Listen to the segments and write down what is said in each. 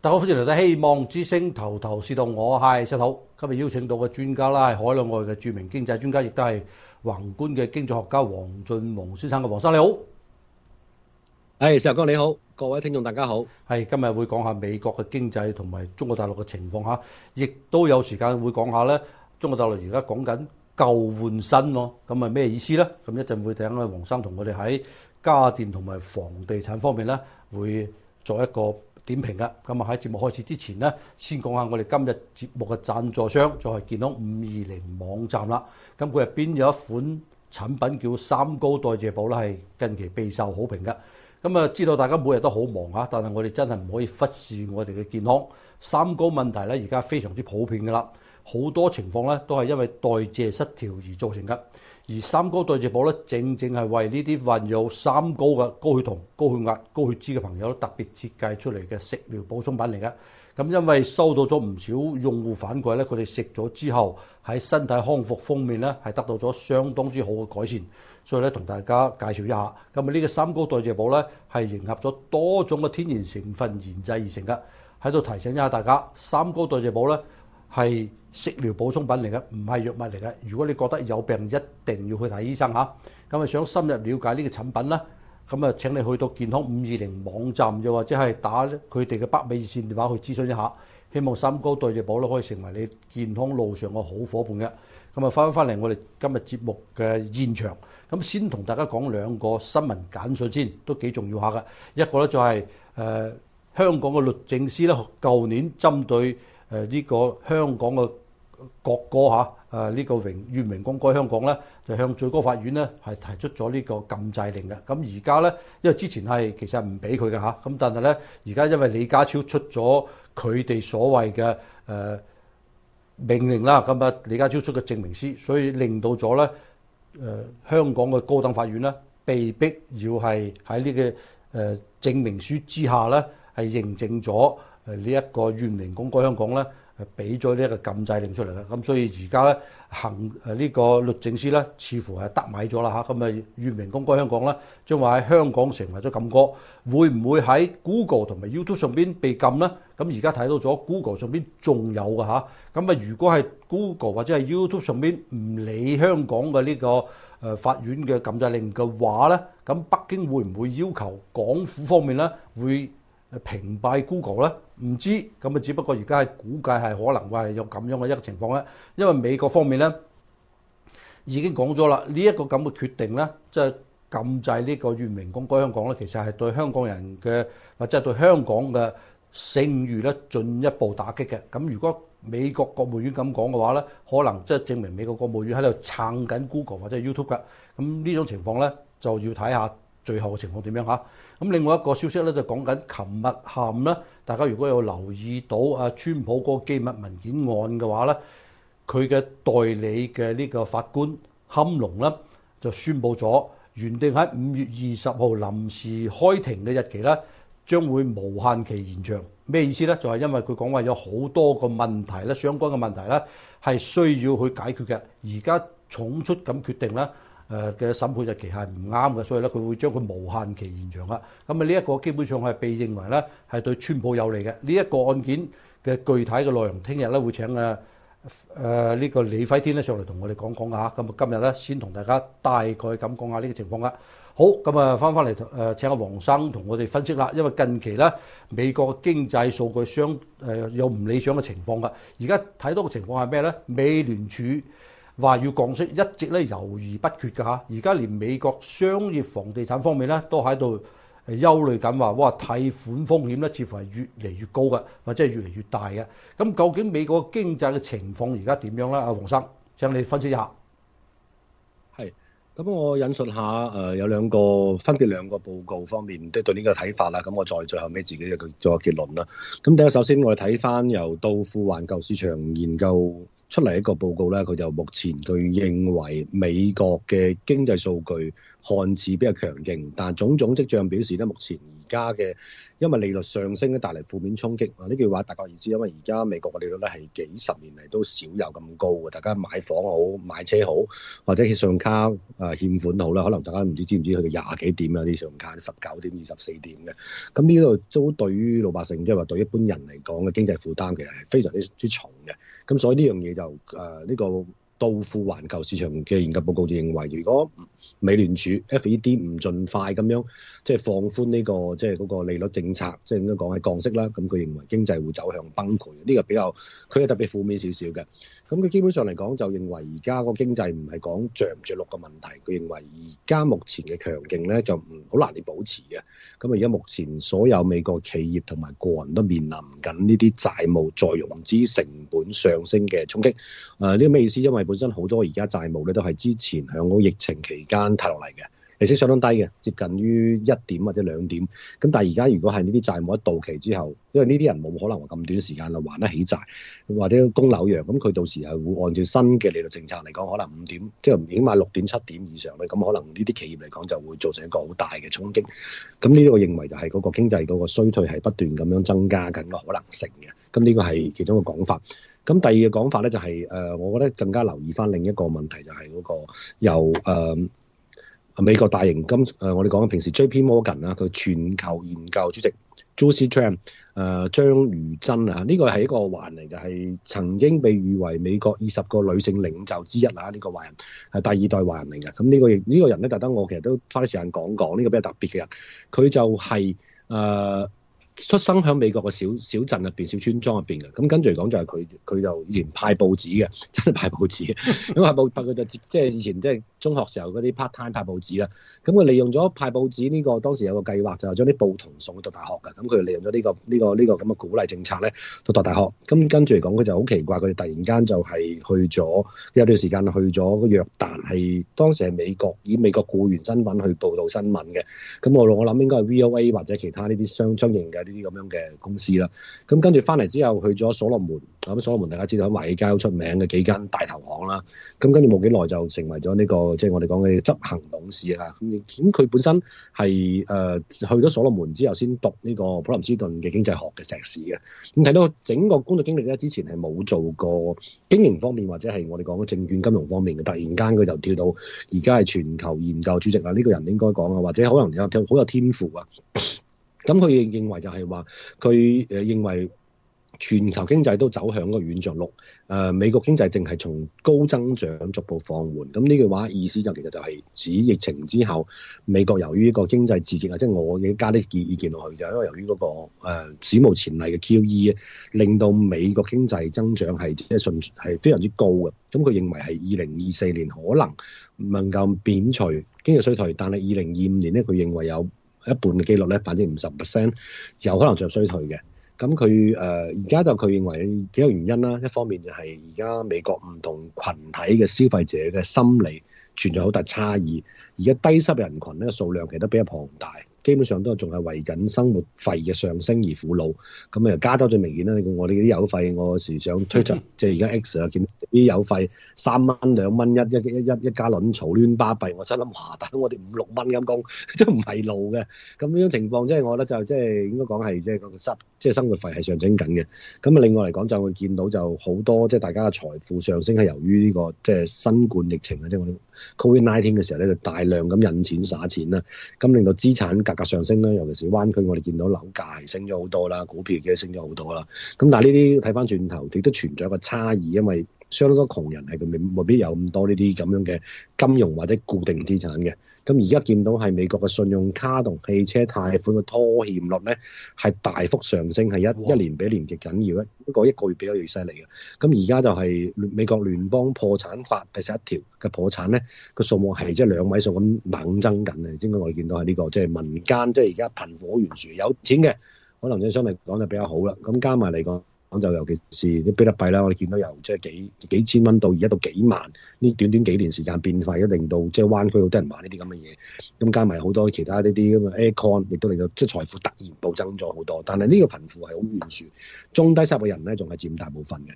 大家好，歡迎嚟到希望之星頭頭是道，我係石頭。今日邀請到嘅專家啦，係海內外嘅著名經濟專家，亦都係宏觀嘅經濟學家黃俊宏先生嘅。黃生你好。 係石頭哥你好，各位聽眾大家好。 係今日會講下美國嘅經濟同埋中國大陸嘅情況嚇，亦都有時間會講下咧中國大陸而家講緊舊換新喎，咁係咩意思咧？咁一陣會請阿黃生同我哋喺家電同埋房地產方面咧會作一個點評嘅。咁啊喺節目開始之前呢，先講下我哋今日節目嘅贊助商就係健康520網站啦。咁佢入邊有一款產品叫三高代謝寶啦，係近期備受好評嘅。咁啊，知道大家每日都好忙嚇，但係我哋真係唔可以忽視我哋嘅健康。三高問題咧，而家非常之普遍㗎啦，好多情況咧都係因為代謝失調而造成嘅。而三高代謝寶咧，正正係為呢啲患有三高嘅高血糖、高血壓、高血脂嘅朋友特別設計出嚟嘅食療補充品嚟嘅。咁因為收到咗唔少用戶反饋咧，佢哋食咗之後喺身體康復方面咧係得到咗相當之好嘅改善，所以咧同大家介紹一下。咁啊呢個三高代謝寶咧係迎合咗多種嘅天然成分研製而成嘅。喺度提醒一下大家，三高代謝寶咧係食療補充品嚟嘅，唔係藥物嚟嘅。如果你覺得有病，一定要去睇醫生嚇。咁啊想深入了解呢個產品咧，咁啊請你去到健康520網站，又或者係打佢哋嘅北美熱線電話去諮詢一下。希望三高代謝寶咧可以成為你健康路上嘅好夥伴嘅。咁啊翻嚟我哋今日節目嘅現場，咁先同大家講兩個新聞簡訊先，都幾重要下嘅。一個咧就係香港嘅律政司咧，舊年針對呢個香港嘅國歌嚇，呢個願榮光歸香港咧，就向最高法院咧係提出咗呢個禁制令嘅。咁而家咧，因為之前係其實唔俾佢嘅嚇，咁但係咧而家因為李家超出咗佢哋所謂嘅命令啦，咁啊李家超出嘅證明書，所以令到咗咧香港嘅高等法院咧被逼要係喺呢個證明書之下咧係認證咗呢一個願榮光歸香港咧。俾咗呢一個禁制令出嚟嘅，咁所以而家咧呢個律政司咧似乎係得米咗啦嚇，咁啊願榮光歸香港咧將會喺香港成為咗禁歌，會唔會喺 Google 同埋 YouTube 上邊被禁咧？咁而家睇到咗 Google 上邊仲有嘅嚇，咁啊如果係 Google 或者係 YouTube 上邊唔理香港嘅呢個法院嘅禁制令嘅話咧，咁北京會唔會要求港府方面咧會屏蔽 Google 咧？唔知，咁啊只不過而家係估計係可能會係有咁樣嘅一個情況咧，因為美國方面咧已經講咗啦，呢一個咁嘅決定咧，即係禁制呢個願榮光歸香港咧，其實係對香港人嘅或者係對香港嘅聲譽咧進一步打擊嘅。咁如果美國國務院咁講嘅話咧，可能即係證明美國國務院喺度撐緊 Google 或者係 YouTube 嘅。咁呢種情況咧就要睇下最後嘅情況點樣嚇。咁另外一個消息咧就講緊，琴日下午咧，大家如果有留意到川普嗰個機密文件案嘅話咧，佢嘅代理嘅呢個法官坎龍咧就宣布咗，原定喺5月20號臨時開庭嘅日期咧，將會無限期延長。咩意思咧？就係因為佢講話有好多個問題咧，相關嘅問題咧係需要去解決嘅。而家重出咁決定咧。嘅審判日期係唔啱嘅，所以咧佢會將佢無限期延長啦。咁啊呢一個基本上係被認為咧係對川普有利嘅。呢一個案件嘅具體嘅內容，聽日咧會請呢個李輝天咧上嚟同我哋講講嚇。咁啊今日咧先同大家大概咁講下呢個情況啦。好，咁啊翻嚟請阿黃生同我哋分析啦。因為近期咧美國嘅經濟數據有唔理想嘅情況㗎。而家睇到嘅情況係咩咧？美聯儲話要降息，一直咧猶豫不決㗎嚇。而家連美國商業房地產方面咧都喺度憂慮緊，話哇貸款風險咧似乎係越嚟越高嘅，或者係越嚟越大嘅。咁究竟美國經濟嘅情況而家點樣咧？阿黃生請你分析一下。 係，咁我引述下有分別兩個報告方面即係對呢個睇法啦。咁我再最後尾自己做個結論啦。咁第一，首先我哋睇翻由道富環球市場研究出嚟一個報告咧，佢就目前佢認為美國嘅經濟數據看似比較強勁，但種種跡象表示咧，目前而家嘅因為利率上升咧帶嚟負面衝擊。呢句話大概意思，因為而家美國嘅利率咧係幾十年嚟都少有咁高嘅，大家買房好、買車好，或者信用卡欠款好啦，可能大家唔知唔知去到廿幾點啊啲信用卡19點、24點嘅。咁呢度都對於老百姓即係話對一般人嚟講嘅經濟負擔其實係非常之重嘅。咁所以呢樣嘢就呢個道富環球市場嘅研究報告就認為，如果美聯儲 FED 唔盡快咁樣即係放寬呢個即係嗰個利率政策，即係應該講係降息啦，咁佢認為經濟會走向崩潰。呢個比較佢係特別負面少少嘅。咁佢基本上嚟講就認為而家個經濟唔係講着唔着陸嘅問題，佢認為而家目前嘅強勁咧就唔好難以保持嘅。咁而家目前所有美國企業同埋個人都面臨緊呢啲債務再融資成本上升嘅衝擊。呢個咩意思？因為本身好多而家債務咧都係之前響嗰疫情期間貸落嚟嘅，利息相當低嘅，接近於1點或者2點。咁但係而家如果係呢啲債務一到期之後，因為呢啲人冇可能話咁短時間就還得起債，或者供樓樣，咁佢到時係會按照新嘅利率政策嚟講，可能5點，即係起碼6點7點以上咧，咁可能呢啲企業嚟講就會造成一個好大嘅衝擊。咁呢個認為就係嗰個經濟嗰個衰退係不斷咁樣增加緊個可能性嘅。咁呢個係其中一個講法。咁第二個講法咧就係我覺得更加留意翻另一個問題，就係嗰個由美國大型我哋講緊平時 JP Morgan 啦，佢全球研究主席 Josie Chan 張如珍啊，呢個係一個華人嚟，就係曾經被譽為美國20個女性領袖之一啊，呢個華人係第2代華人嚟嘅。咁呢個人咧，特登我其實都花啲時間講講呢個比較特別嘅人，佢就係出生喺美國嘅小鎮入邊、小村莊入邊嘅。咁跟住嚟講就係佢就以前派報紙嘅，真係派報紙嘅。咁派報佢就即係以前即係中學時候嗰啲 part time 派報紙啦。咁佢利用咗派報紙呢個當時有個計劃，就係將啲報童送去讀大學嘅。咁佢利用咗呢個咁嘅鼓勵政策咧，讀大學。咁跟住嚟講，佢就好奇怪，佢哋突然間就係去咗有段時間去咗約旦，係當時係以美國僱員身份去報導新聞嘅。咁我諗應該係 VOA 或者其他呢啲相應嘅呢啲咁樣嘅公司啦。咁跟住翻嚟之後去咗所羅門。咁所羅門大家知道喺華爾街好出名嘅幾間大投行啦。咁跟住冇幾耐就成為咗呢個即係我哋講嘅執行董事啊。咁佢本身係去咗所羅門之後先讀呢個普林斯頓嘅經濟學嘅碩士嘅。咁睇到整個工作經歷咧，之前係冇做過經營方面或者係我哋講嘅證券金融方面嘅，突然間佢就跳到而家係全球研究主席啊！呢個人應該講啊，或者可能好有天賦啊。咁佢認為就係話，佢認為全球經濟都走向個軟着陸，美國經濟正係從高增長逐步放緩。咁呢句話意思就其實就係指疫情之後，美國由於呢個經濟刺激啊，即係我已經加啲意見落去，就因為由於嗰個史無前例嘅 QE，令到美國經濟增長係即係非常之高嘅。咁佢認為係2024年可能夠免除經濟衰退，但係2025年咧，佢認為有一半嘅機率咧，50%有可能着衰退嘅。咁佢而家就佢認為幾個原因啦，一方面就係而家美國唔同群體嘅消費者嘅心理存在好大差異，而家低收入人群咧數量其實都比較龐大，基本上都仲係為緊生活費嘅上升而苦惱。咁啊，加州最明顯啦，我哋啲油費，我時想推出即係而家 X 啊，見啲油費3蚊2蚊一加侖嘈亂巴閉，我心諗哇，但係我哋5、6蚊咁講，即係唔係路嘅。咁呢種情況即係我覺得就即係應該講係即係生活費係上升緊嘅。咁啊，另外嚟講就會見到就好多即係大家嘅財富上升係由於呢個即係新冠疫情啊，即係我哋 COVID-19 嘅時候咧，就大量咁印錢灑錢啦，咁令到資產價格上升啦，尤其是灣區我哋見到樓價係升咗好多啦，股票亦都升咗好多啦。咁但係呢啲睇翻轉頭，亦都存在一個差異，因為相當多窮人係佢未必有咁多呢啲咁樣嘅金融或者固定資產嘅。咁而家見到係美國嘅信用卡同汽車貸款嘅拖欠率咧係大幅上升，係一年比一年極緊要，一個月比一個月犀利嘅。咁而家就係美國聯邦破產法第11條嘅破產咧個數目係即係2位數咁猛增緊嘅。應該我哋見到係呢個即係民間即係而家貧富好懸殊，有錢嘅可能即係相對嚟講就比較好啦。咁加埋嚟講就尤其是啲比特幣啦，我哋見到由即係幾千蚊到而家到幾萬，呢短幾年時間變化，一令到即係灣區好多人買呢啲咁嘅嘢。咁加埋好多其他呢啲咁嘅 Aircoin，亦都令到即係財富突然暴增咗好多。但係呢個貧富係好懸殊，中低收入嘅人咧仲係佔大部分嘅。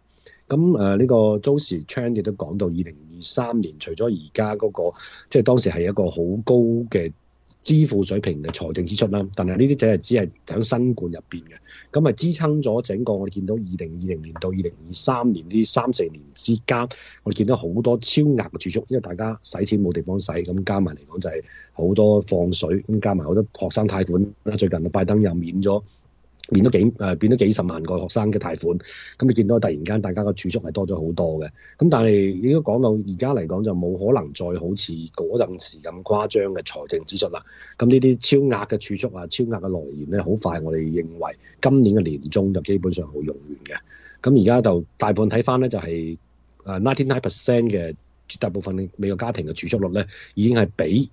呢個 Josie Chan 亦都講到2023年，除咗而家嗰個即係當時係一個好高嘅支付水平嘅財政支出啦，但係呢啲只係喺新冠入邊嘅，咁咪支撐咗整個我哋見到2020年到2023年呢3-4年之間，我哋見到好多超額嘅儲蓄，因為大家使錢冇地方使，咁加埋嚟講就係好多放水，咁加埋好多學生貸款啦，最近拜登又免咗幾十萬個學生嘅貸款，咁你見到突然間大家個儲蓄係多咗好多嘅，咁但係應該講到而家嚟講就冇可能再好似嗰陣時咁誇張嘅財政支出啦。咁呢啲超額嘅儲蓄啊、超額嘅來源咧，好快我哋認為今年嘅年中就基本上會用完嘅。咁而家就大部分睇翻咧就係99% 嘅絕大部分嘅美國家庭嘅儲蓄率咧，已經係比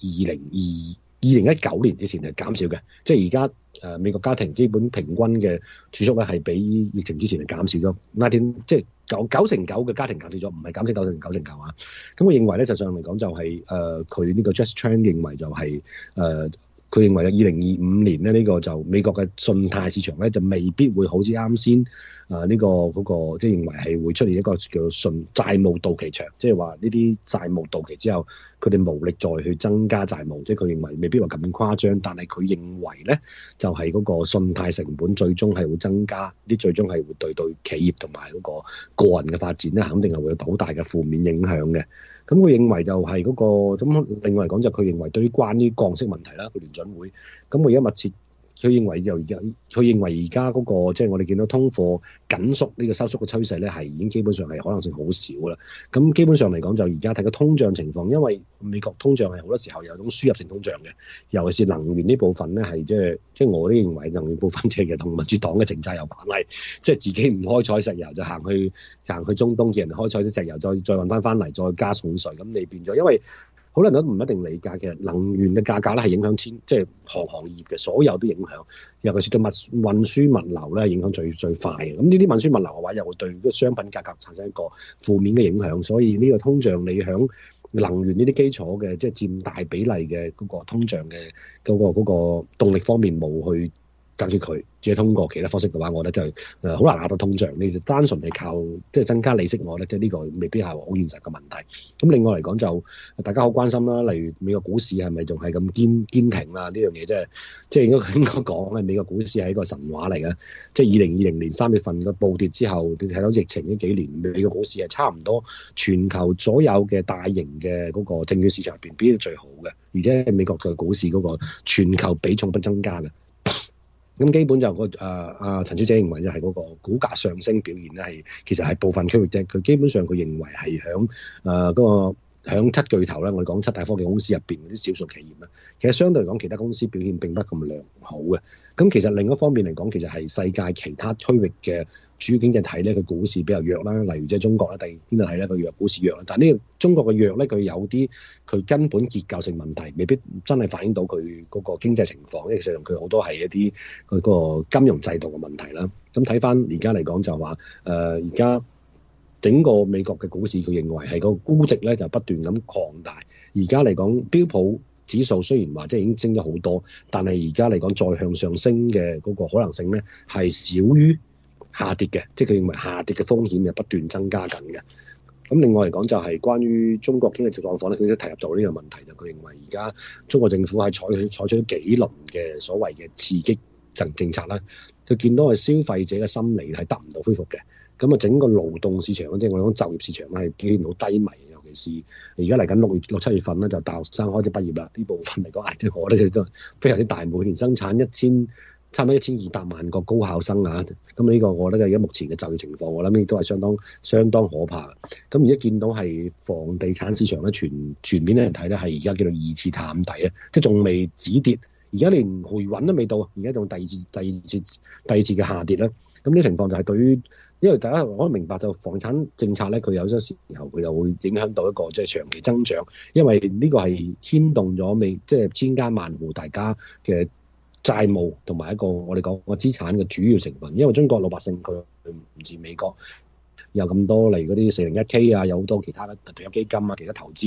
2019年之前係減少嘅，即係而家美國家庭基本平均嘅儲蓄咧係比疫情之前係減少咗，19即係9成9嘅家庭減少咗，唔係減少9成9啊。咁我認為咧，實際上嚟講就係佢呢個 Josie Chan 認為就係佢認為2025年咧呢個就美國嘅信貸市場咧就未必會好似啱先呢個嗰個即係認為係會出現一個叫做債務到期牆，即係話呢啲債務到期之後，佢哋無力再去增加債務，即係佢認為未必話咁誇張，但係佢認為咧就係嗰個信貸成本最終係會增加，啲最終係會對企業同埋嗰個個人嘅發展咧，肯定係會有好大嘅負面影響嘅。咁佢認為就係嗰個咁，另外嚟講就佢認為對於關於降息問題啦，佢聯準會咁我而家密切。佢認為而家嗰個即係我哋見到通貨緊縮呢個收縮嘅趨勢咧，係已經基本上係可能性好少啦。咁基本上嚟講就而家睇個通脹情況，因為美國通脹係好多時候有種輸入性通脹嘅，尤其是能源呢部分咧係即係我都認為能源部分其實同民主黨嘅政策有關係，即係自己唔開採石油就行去中東，叫人開採啲石油再運翻嚟再加重稅，咁你變咗因為。好多人都唔一定理解嘅，能源嘅價格咧係影響即係行業嘅，所有都影響，尤其是對運輸物流咧影響最快嘅。咁呢啲運輸物流嘅話，又會對個商品價格產生一個負面嘅影響，所以呢個通脹你響能源呢啲基礎嘅，即係佔大比例嘅嗰個通脹嘅嗰個動力方面冇去解決佢。只係通過其他方式嘅話，我覺得就係好難壓到通脹。你就單純係靠即係增加利息，我覺得即係呢個未必係好現實嘅問題。咁另外嚟講就大家好關心啦，例如美國股市係咪仲係咁堅挺啊？呢樣嘢即係應該講咧，美國股市係一個神話嚟嘅。即係2020年3月份嘅暴跌之後，你睇到疫情呢幾年，美國股市係差唔多全球所有嘅大型嘅嗰個證券市場入邊表現最好嘅，而且美國嘅股市嗰個全球比重不增加嘅。咁基本就陳小姐認為就係嗰個股價上升表現咧其實係部分區域啫，佢基本上佢認為係響七巨頭咧，我哋講七大科技公司入邊嗰啲少數企業咧，其實相對嚟講其他公司表現並不咁良好嘅。咁其實另一方面嚟講，其實係世界其他區域嘅主要經濟體咧，佢股市比較弱啦。例如即係中國啦，第二經濟體咧，佢弱股市弱啦。但係呢個中國嘅弱咧，佢有啲佢根本結構性問題，未必真係反映到佢嗰個經濟情況。因為其實佢好多係一啲佢嗰個金融制度嘅問題啦。咁睇翻而家嚟講就話而家整個美國嘅股市，佢認為係個估值咧就不斷咁擴大。而家嚟講標普指數雖然話即係已經升咗好多，但係而家嚟講再向上升嘅嗰個可能性咧係少於下跌嘅，即係佢認為下跌嘅風險係不斷增加緊嘅。咁另外嚟講就係關於中國經濟狀況咧，佢都提入咗呢個問題，就佢認為而家中國政府係採取咗幾輪嘅所謂嘅刺激政策啦，佢見到係消費者嘅心理係得唔到恢復嘅。咁啊，整個勞動市場即係我哋講就業市場咧，係表現好低迷，尤其是而家嚟緊6、7月份咧，就大學生開始畢業啦。呢部分嚟講，即係我覺得就非常之大，每年生產差唔多1200萬個高考生啊。咁呢個我覺得就而家目前嘅就業情況，我諗亦都係相當可怕。咁而家見到係房地產市場咧，全面咧嚟睇咧，係而家叫做2次探底啊，即係仲未止跌，而家連回穩都未到，而家仲第二次嘅下跌咧。咁呢情況就係對於，因為大家可以明白就房產政策咧，佢有啲時候佢又會影響到一個即係長期增長，因為呢個係牽動咗即係千家萬戶大家嘅債務同埋一個我哋講個資產嘅主要成分。因為中國老百姓佢唔似美國有咁多嚟嗰啲401k 啊，有好多其他嘅退休基金啊，其他投資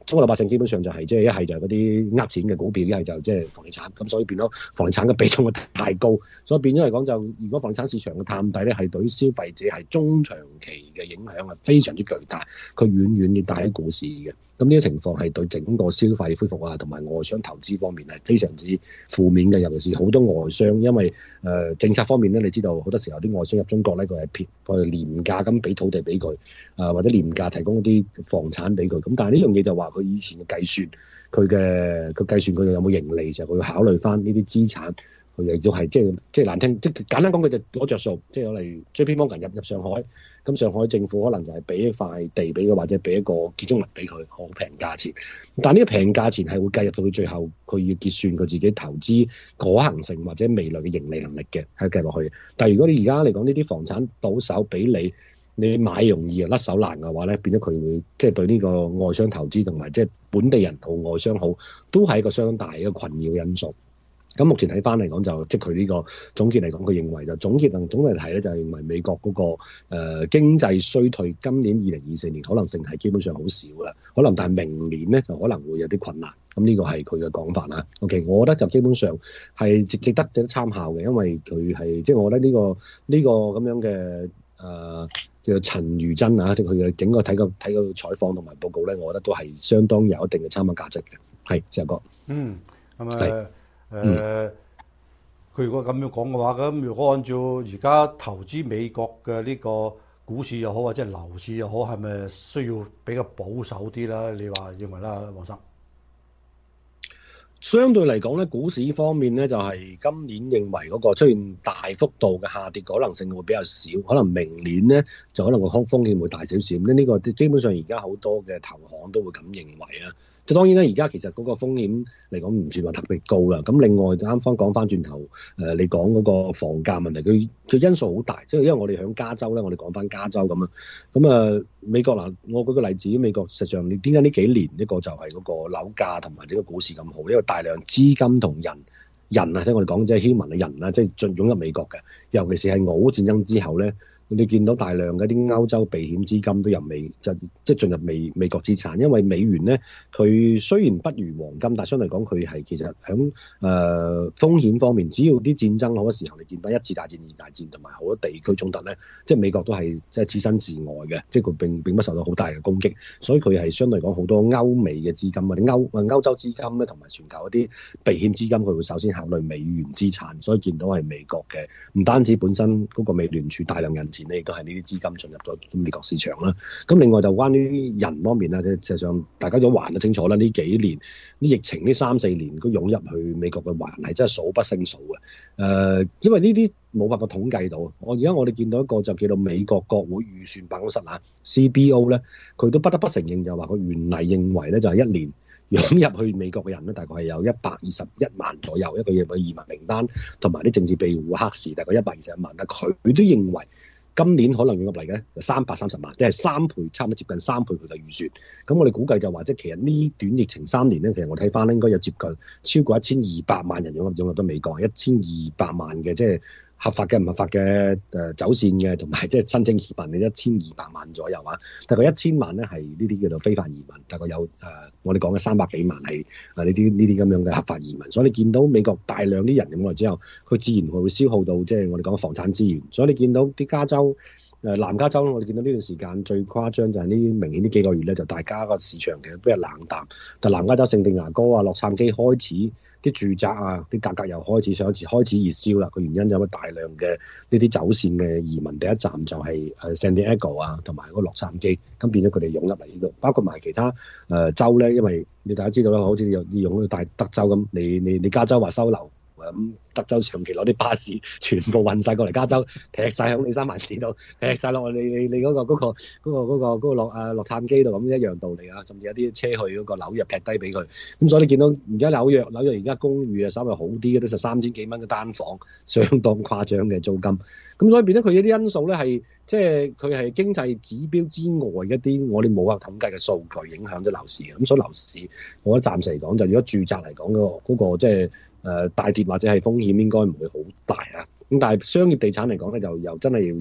中國老百姓基本上就係即係一係就係嗰啲呃錢嘅股票，一係就即係房地產，咁所以變咗房地產嘅比重太高，所以變咗嚟講就如果房地產市場嘅探底咧，係對於消費者係中長期嘅影響係非常之巨大，佢遠遠要大於股市嘅。咁呢個情況係對整個消費恢復啊，同埋外商投資方面係非常之負面嘅。尤其是好多外商，因為政策方面咧，你知道好多時候啲外商入中國咧，佢係廉價咁俾土地俾佢，或者廉價提供一啲房產俾佢。咁但係呢樣嘢就話佢以前嘅計算，佢計算佢有冇盈利，就佢要考慮翻呢啲資產，佢亦都係即係難聽，即係簡單講，佢就攞着數，即係例如 JP Morgan 入上海。咁上海政府可能就係俾一塊地俾佢，或者俾一個建築物俾佢，好平價錢。但呢個平價錢係會計入到佢最後，佢要結算佢自己投資可行性或者未來嘅盈利能力嘅，係計落去。但係如果你而家嚟講呢啲房產保守俾你買容易啊甩手難嘅話咧，變咗佢會即係對呢個外商投資同埋即係本地人好外商好，都係一個相當大嘅一個困擾因素。咁目前睇翻嚟講就即係佢呢個總結嚟講，佢認為就總嚟睇咧，就係認為美國嗰個經濟衰退，今年2024年可能性係基本上好少啦。可能但係明年咧就可能會有啲困難。咁呢個係佢嘅講法啦。OK， 我覺得就基本上係值得參考嘅，因為佢係即係我覺得呢個咁樣嘅叫做陳如真啊，佢嘅整個睇個採訪同埋報告咧，我覺得都係相當有一定嘅參考價值嘅。係，石哥。 咁佢如果咁樣講嘅話，咁如果按照而家投資美國嘅呢個股市又好，或者樓市又好，係咪需要比較保守啲啦？你話認為啦，黃生？ 相對嚟講咧，股市方面咧就係今年認為嗰個出現大幅度嘅下跌可能性會比較少，可能明年咧就可能個風險會大少少。咁呢個基本上而家好多嘅投行都會咁認為啦。即當然啦，而家其實嗰個風險嚟講唔算話特別高啦。咁另外啱啱講翻轉頭，你講嗰個房價問題，佢因素好大。即係因為我哋喺加州咧，我哋講翻加州咁啊。咁美國嗱，我舉個例子，美國實際上你點解呢幾年呢個就係嗰個樓價同埋整個股市咁好？因為大量資金同人啊，即係我哋講即係 human 嘅人啊，即係進湧入美國嘅。尤其是係俄烏戰爭之後咧。你見到大量嘅啲歐洲避險資金都即係進入美國資產，因為美元咧佢雖然不如黃金，但係相對嚟講佢係其實喺風險方面，只要啲戰爭好多時候，你見到一次大戰、二次大戰同埋好多地區衝突咧，即係美國都係即係置身事外嘅，即係佢並不受到好大嘅攻擊，所以佢係相對嚟講好多歐美嘅資金或者歐洲資金咧，同埋全球一啲避險資金，佢會首先考慮美元資產，所以見到係美國嘅，唔單止本身嗰個美聯儲大量印錢咧，亦都係呢啲資金進入咗美國市場啦。咁另外就關於人方面啦，實際上大家都還得清楚啦。呢幾年呢疫情呢3-4年，佢湧入去美國嘅還係真係數不勝數嘅。因為呢啲冇辦法統計到。而家我哋見到一個就叫做美國國會預算辦公室啊 CBO 咧，佢都不得不承認就話佢原嚟認為咧就係一年湧入去美國嘅人咧，大概係有121萬左右，一個月嘅移民名單同埋啲政治庇護黑市，大概121萬。但佢都認為今年可能湧入嚟嘅330萬，即係3倍，差唔多接近3倍佢嘅預算。咁我哋估計就話，即係其實呢段疫情3年咧，其實我睇翻咧應該有接近超過1200萬人湧入到美國，1200萬嘅即係合法嘅、唔合法嘅走線嘅，同埋即係申請移民嘅1200萬左右啊。大概1000萬咧係呢啲叫做非法移民，大概有我哋講嘅300幾萬係呢啲咁樣嘅合法移民。所以你見到美國大量啲人湧嚟之後，佢自然會消耗到即係我哋講嘅房產資源。所以你見到啲加州南加州，我哋見到呢段時間最誇張就係明顯呢幾個月咧，就大家個市場其實比較冷淡。但南加州聖地牙哥啊、洛杉磯開始啲住宅啊，啲價格又開始熱銷啦。個原因就係大量嘅呢啲走線嘅移民，第一站就係San Diego啊，同埋嗰個洛杉磯，咁變咗佢哋湧入嚟呢度，包括埋其他州咧，因為你大家知道啦，好似有啲湧去大德州咁，你加州話收留。咁德州長期攞啲巴士全部運晒過嚟加州，劈晒喺你三藩市度，劈晒落你嗰個洛杉磯度，咁一樣道理啊！甚至有啲車去嗰個紐約劈低俾佢。咁所以你見到而家紐約而家公寓啊稍微好啲嘅都3000幾蚊嘅單房，相當誇張嘅租金。咁所以變咗佢一啲因素咧係即係佢係經濟指標之外一啲我哋冇法統計嘅數據影響咗樓市。咁所以樓市我覺得暫時嚟講就如果住宅嚟講嗰個即係大跌或者係風險應該唔會好大啊。咁但係商業地產嚟講咧就又真係要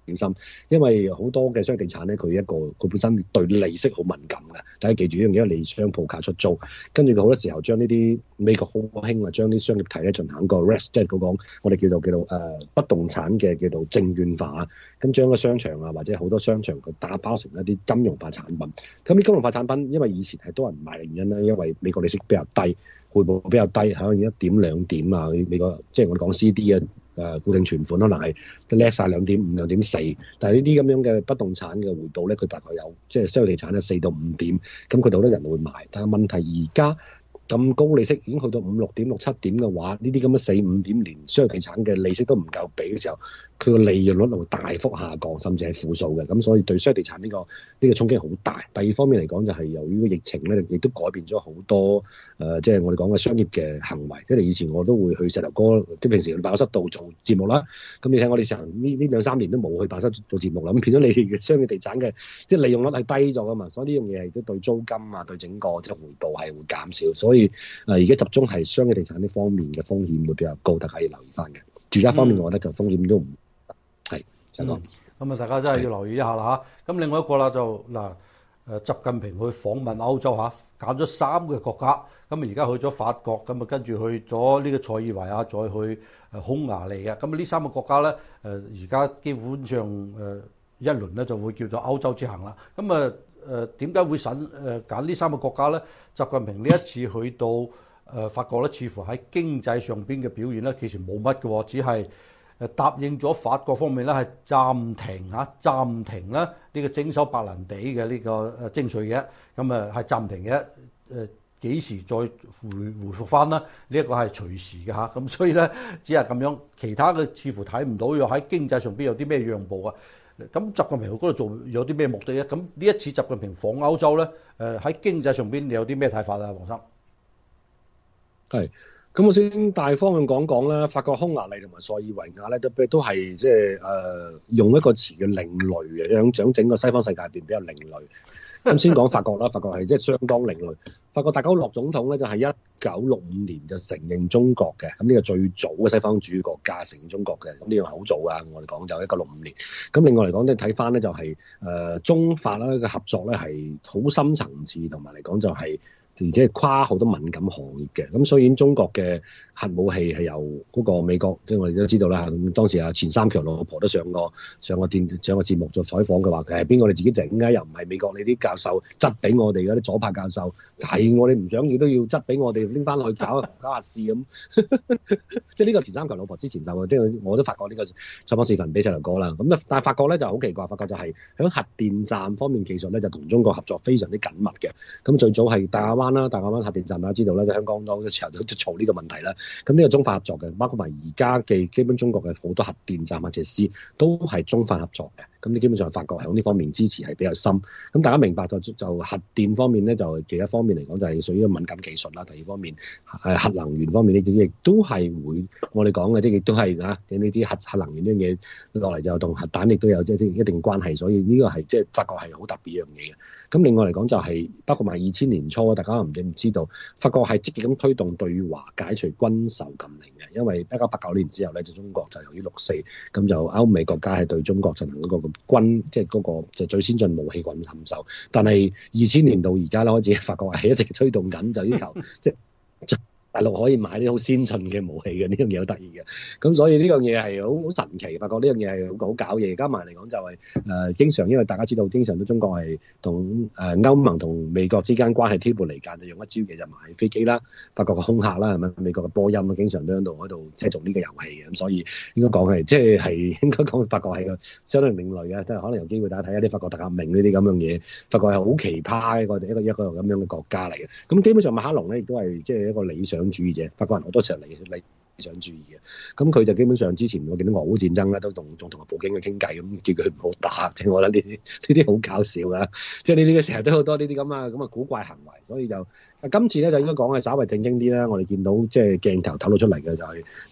心，因為好多嘅商業地產咧，佢本身對利息好敏感嘅。大家記住呢樣嘢，因為你商鋪價出租，跟住佢好多時候將呢啲美國好興啊，將啲商業體咧進行個 REIT，即係嗰個我哋叫做不動產嘅叫做證券化，咁將個商場啊或者好多商場佢打包成一啲金融化產品。咁啲金融化產品因為以前係多人買嘅原因咧，因為美國利息比較低，回報比較低，可能1點2點啊，美國即係我哋講 CD 啊。固定存款可能係叻晒2.5、2.4，但係呢啲咁樣嘅不動產嘅回報咧，佢大概有即係商業地產咧4到5點，咁佢哋好多人會買。但係問題而家咁高利息已經去到5、6點、6、7點嘅話，呢啲咁嘅4、5點連商業地產嘅利息都唔夠俾嘅時候，佢個利潤率會大幅下降，甚至係負數嘅。咁所以對商業地產呢個衝擊好大。第二方面嚟講就係由於個疫情咧，亦都改變咗好多即係我哋講嘅商業嘅行為。因為以前我都會去石頭哥，即平時去辦公室度做節目啦。咁你睇我哋成呢2、3年都冇去辦公室做節目啦。咁變咗你哋嘅商業地產嘅即係利用率係低咗噶嘛，所以呢樣嘢係都對租金啊、對整個即係回報係會減少。所以而家集中係商業地產呢方面嘅風險會比較高，大家要留意翻嘅。住宅方面我覺得就風險都唔係就講。 咁大家真係要留意一下啦嚇。咁另外一個啦就習近平去訪問歐洲嚇，揀咗3個國家。咁而家去咗法國，咁跟住去咗呢個塞爾維亞，再去匈牙利嘅。咁呢3個國家咧而家基本上一輪咧就會叫做歐洲之行啦。咁點解會揀呢3個國家咧？習近平呢一次去到法國咧，似乎喺經濟上邊嘅表現咧，其實冇乜嘅，只係答應咗法國方面咧係暫停咧呢個徵收白蘭地嘅呢個徵稅嘅。咁係暫停嘅，幾時再回復翻啦？呢一個係隨時嘅嚇。咁所以咧只係咁樣，其他嘅似乎睇唔到又喺經濟上邊有啲咩讓步啊。咁習近平去嗰度做有啲咩目的咧？咁呢一次習近平訪歐洲咧，喺經濟上邊你有啲咩睇法啊，黃生？ 係，咁我先大方向講啦。法國、匈牙利同埋塞爾維亞咧，都係即係用一個詞叫另類嘅，想整個西方世界入邊比較另類。咁先講法國啦，法國係即係相當另類。法國大家樂總統咧就係1965年就承認中國嘅，咁呢個最早嘅西方主義國家承認中國嘅，咁呢樣好早啊！我哋講就1965年。咁另外嚟講咧，睇翻咧就係中法啦嘅合作咧係好深層次，同埋嚟講就係而且係跨好多敏感行業嘅。咁所以中國嘅核武器係由嗰個美國，即係我哋都知道啦。咁當時啊前三強老婆都上個節目做採訪嘅話，佢係邊個你自己整嘅？又唔係美國你啲教授執俾我哋嗰啲左派教授，係我哋唔想要都要執俾我哋拎翻去搞下試咁。即係呢個前三強老婆之前就即係我都發過呢個採訪視頻俾細路哥啦。咁但係法國咧就好奇怪，法國就係喺核電站方面技術咧就同中國合作非常之緊密嘅。咁最早係大亞灣啦，大亞灣核電站大家知道啦，香港都時候都嘈呢個問題啦。咁呢個中法合作嘅，包括埋而家嘅基本中國嘅好多核電站或者設施都係中法合作嘅。咁你基本上法國喺呢方面支持係比較深。咁大家明白就核電方面咧，就其一方面嚟講就係屬於一個敏感技術啦。第二方面核能源方面呢啲亦都係會我哋講嘅，即係亦都係呢啲核能源呢樣嘢落嚟就同核彈亦都有即係一定關係。所以呢個係即係法國係好特別一樣嘢嘅。咁另外嚟講就係包括埋2000年初，大家唔知道法國係積極咁推動對華解除軍售禁令嘅，因為1989年之後咧，就中國就由於6·4，咁就歐美國家係對中國進行嗰個軍，即係嗰個就最先進武器軍禁售。但係2000年到而家咧，開始法國係一直推動緊，就要求即係大陸可以買啲好先進嘅武器嘅，呢樣嘢好得意嘅。咁所以呢樣嘢係好神奇，法國呢樣嘢係好搞嘢。加埋嚟講就係經常，因為大家知道經常都中國係同歐盟同美國之間關係挑撥離間，就用一招嘅就買飛機啦，法國嘅空客啦，係咪？美國嘅波音啊，經常都喺度即係做呢個遊戲嘅。咁所以應該講係即係應該講法國係個相對另類嘅，即係可能有機會大家睇下啲法國大革命呢啲咁樣嘢。法國係好奇葩一個咁樣嘅國家嚟嘅。咁基本上馬克龍咧亦都係即係一個理想主義者，法國人好多時候理想主義嘅，咁佢就基本上之前我見到俄烏戰爭咧，都仲同阿普京去傾偈，咁叫佢唔好打，即係我覺得呢啲好搞笑噶，即係呢啲成日都好多呢啲咁啊古怪行為，所以就今次咧就應該講係稍微正經啲啦。我哋見到即係鏡頭透露出嚟嘅就係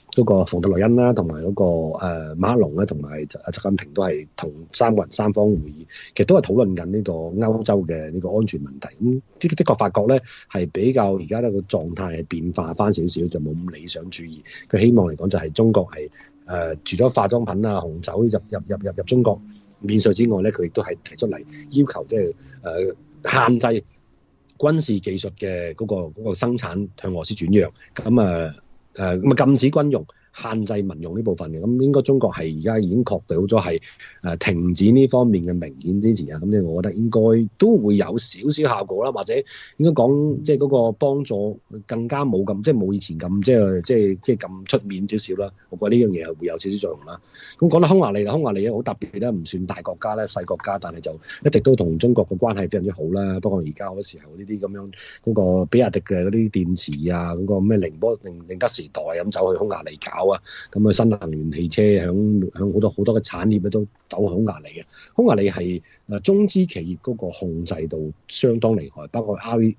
嗰個馮德萊恩啦，同埋嗰個馬克龍咧，同埋習近平都係同三個人三方會議，其實都係討論緊呢個歐洲嘅呢個安全問題。咁的確法國咧係比較而家呢個狀態係變化翻少少，就冇咁理想主義。佢希望嚟講就係中國係除咗化妝品啊、紅酒入中國免稅之外咧，佢亦都係提出嚟要求即係限制軍事技術嘅嗰個生產向俄羅斯轉讓。咁禁止軍用，限制民用呢部分嘅。咁應該中國係而家已經確定好咗係停止呢方面嘅明顯支持啊。咁我覺得應該都會有少少效果啦，或者應該講即係嗰個幫助更加冇咁即係冇以前咁即係咁出面少少啦。我覺得呢樣嘢係會有少少作用啦。咁講到匈牙利啦，匈牙利好特別咧，唔算大國家咧，細國家，但係就一直都同中國嘅關係非常之好啦。不過而家好多時候呢啲咁樣嗰個比亞迪嘅嗰啲電池啊，嗰個咩寧德時代咁走去匈牙利搞啊，咁啊新能源汽車響好多嘅產業咧都走去匈牙利嘅。匈牙利係中資企業嗰個控制度相當厲害，包括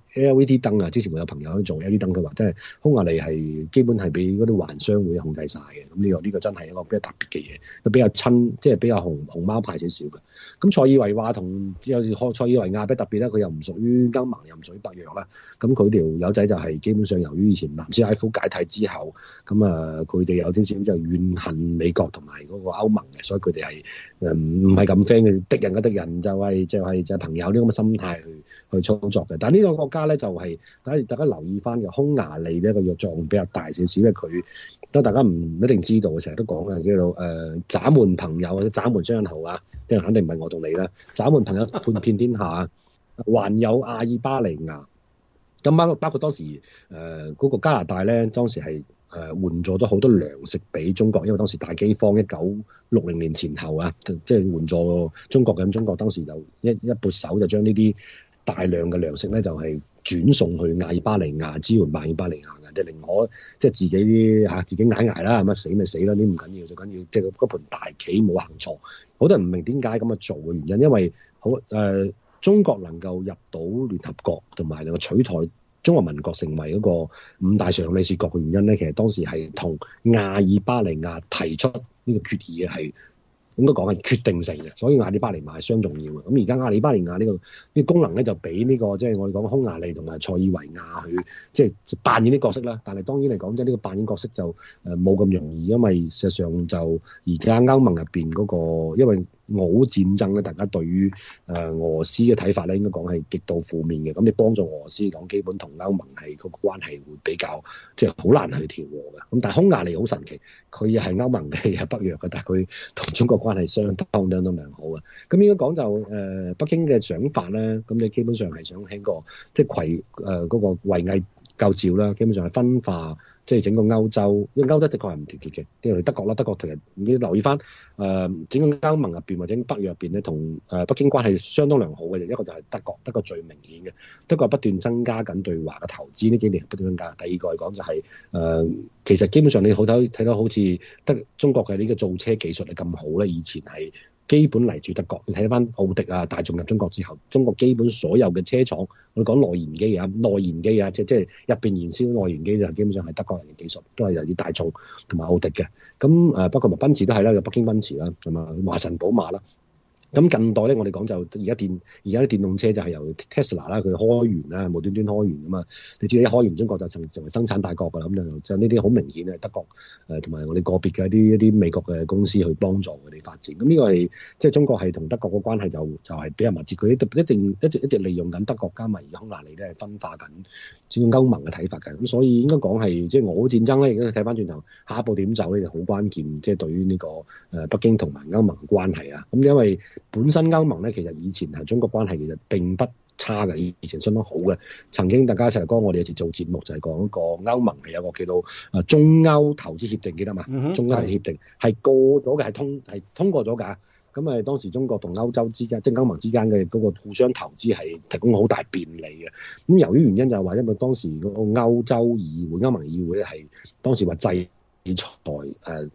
LVT 燈啊，之前我有朋友去做 LVT 燈，佢話即係匈牙利係基本係俾嗰啲環商會控制晒嘅。咁呢個真係一個比較特別嘅嘢，佢比較親，即係比較熊貓派少少嘅。咁塞爾維亞同塞爾維亞比較特別咧，佢又唔屬於歐盟，又唔屬於北約啦。咁佢條友仔就係基本上由於以前南斯拉夫解體之後，咁佢哋有少少就怨恨美國同埋嗰個歐盟嘅，所以佢哋係唔係咁 friend 嘅，敵人嘅敵人就係朋友呢咁嘅心態去操作嘅。但係呢個國家咧就係大家留意翻嘅，匈牙利呢個藥作用比較大少少，因為佢都大家唔一定知道，成日都講嘅叫做咱們朋友或者咱們雙雄啊，即係肯定唔係我同你啦。咱們朋友判遍天下，還有阿爾巴尼亞。咁包括當時嗰個加拿大咧，當時係援助咗好多糧食俾中國，因為當時大饑荒1960年前後啊，即係援助中國嘅。咁中國當時就一撥手就將呢啲大量嘅糧食咧就係轉送去阿爾巴尼亞，支援阿爾巴尼亞嘅，即係寧可即係自己啲自己捱啦，咁死咪死啦，呢唔緊要，最緊要即係嗰盤大棋冇行錯。好多人唔明點解咁樣做嘅原因，因為中國能夠入到聯合國同埋能夠取代中華民國成為嗰個5大常任理事國嘅原因咧，其實當時係同阿爾巴尼亞提出呢個決議嘅係應該講係決定性嘅，所以阿爾巴尼亞係相重要嘅。咁而家阿爾巴尼亞呢個功能咧就俾呢個即係我哋講匈牙利同埋塞爾維亞去即係扮演啲角色啦。但係當然嚟講，即係呢個扮演角色就冇咁容易，因為事實上就而家歐盟入邊嗰個因為俄烏戰爭咧，大家對於俄羅斯嘅睇法咧，應該講係極度負面嘅。咁你幫助俄羅斯講，基本同歐盟係個關係會比較即係好難去調和嘅。咁但係匈牙利好神奇，佢又係歐盟嘅，又係北約嘅，但係佢同中國關係相當良好嘅。咁應該講就北京嘅想法咧，咁你基本上係想興個即係嗰個圍魏救趙啦，基本上係分化。即係整個歐洲，因為歐洲的確係唔團結嘅。譬如德國啦，德國其實你留意翻整個歐盟入邊或者北約入邊咧，同北京關係相當良好嘅。一個就係德國，德國最明顯嘅，德國不斷增加緊對華嘅投資，呢幾年不斷增加。第二個嚟講就係其實基本上你睇到好似中國嘅呢個造車技術係咁好咧，以前係基本嚟自德國。你睇翻奧迪啊、大眾入中國之後，中國基本所有嘅車廠，我哋講內燃機啊，即係入邊燃燒內燃機就基本上係德國人嘅技術，都係嚟自大眾同埋奧迪嘅。咁包括埋奔馳都係啦，有北京奔馳啦，同埋華晨寶馬啦。咁近代咧，我哋講就而家啲電動車就係由 Tesla 啦，佢開源啦，無端端開源啊嘛。你知道一開源，中國就成為生產大國㗎啦。咁就呢啲好明顯嘅德國同埋我哋個別嘅一啲美國嘅公司去幫助佢哋發展。咁呢個係即係中國係同德國嘅關係就係比較密切。佢一直利用緊德國加埋匈牙利咧，係分化緊整個歐盟嘅睇法嘅。咁所以應該講係即係俄烏戰爭咧，而家睇翻轉頭下一步點走咧，就好關鍵。即係對於呢個北京同埋歐盟嘅關係啊。咁因為本身歐盟咧，其實以前係中國關係其實並不差嘅，以前相當好嘅。曾經大家一齊講，我哋有時做節目就係講一個歐盟係有個叫做中歐投資協定，記得嘛？中歐協定係過咗嘅，係通過咗㗎。咁當時中國同歐洲之間，即係歐盟之間嘅嗰個互相投資係提供好大便利嘅。咁由於原因就係話，因為當時嗰個歐洲議會、歐盟議會咧係當時話制裁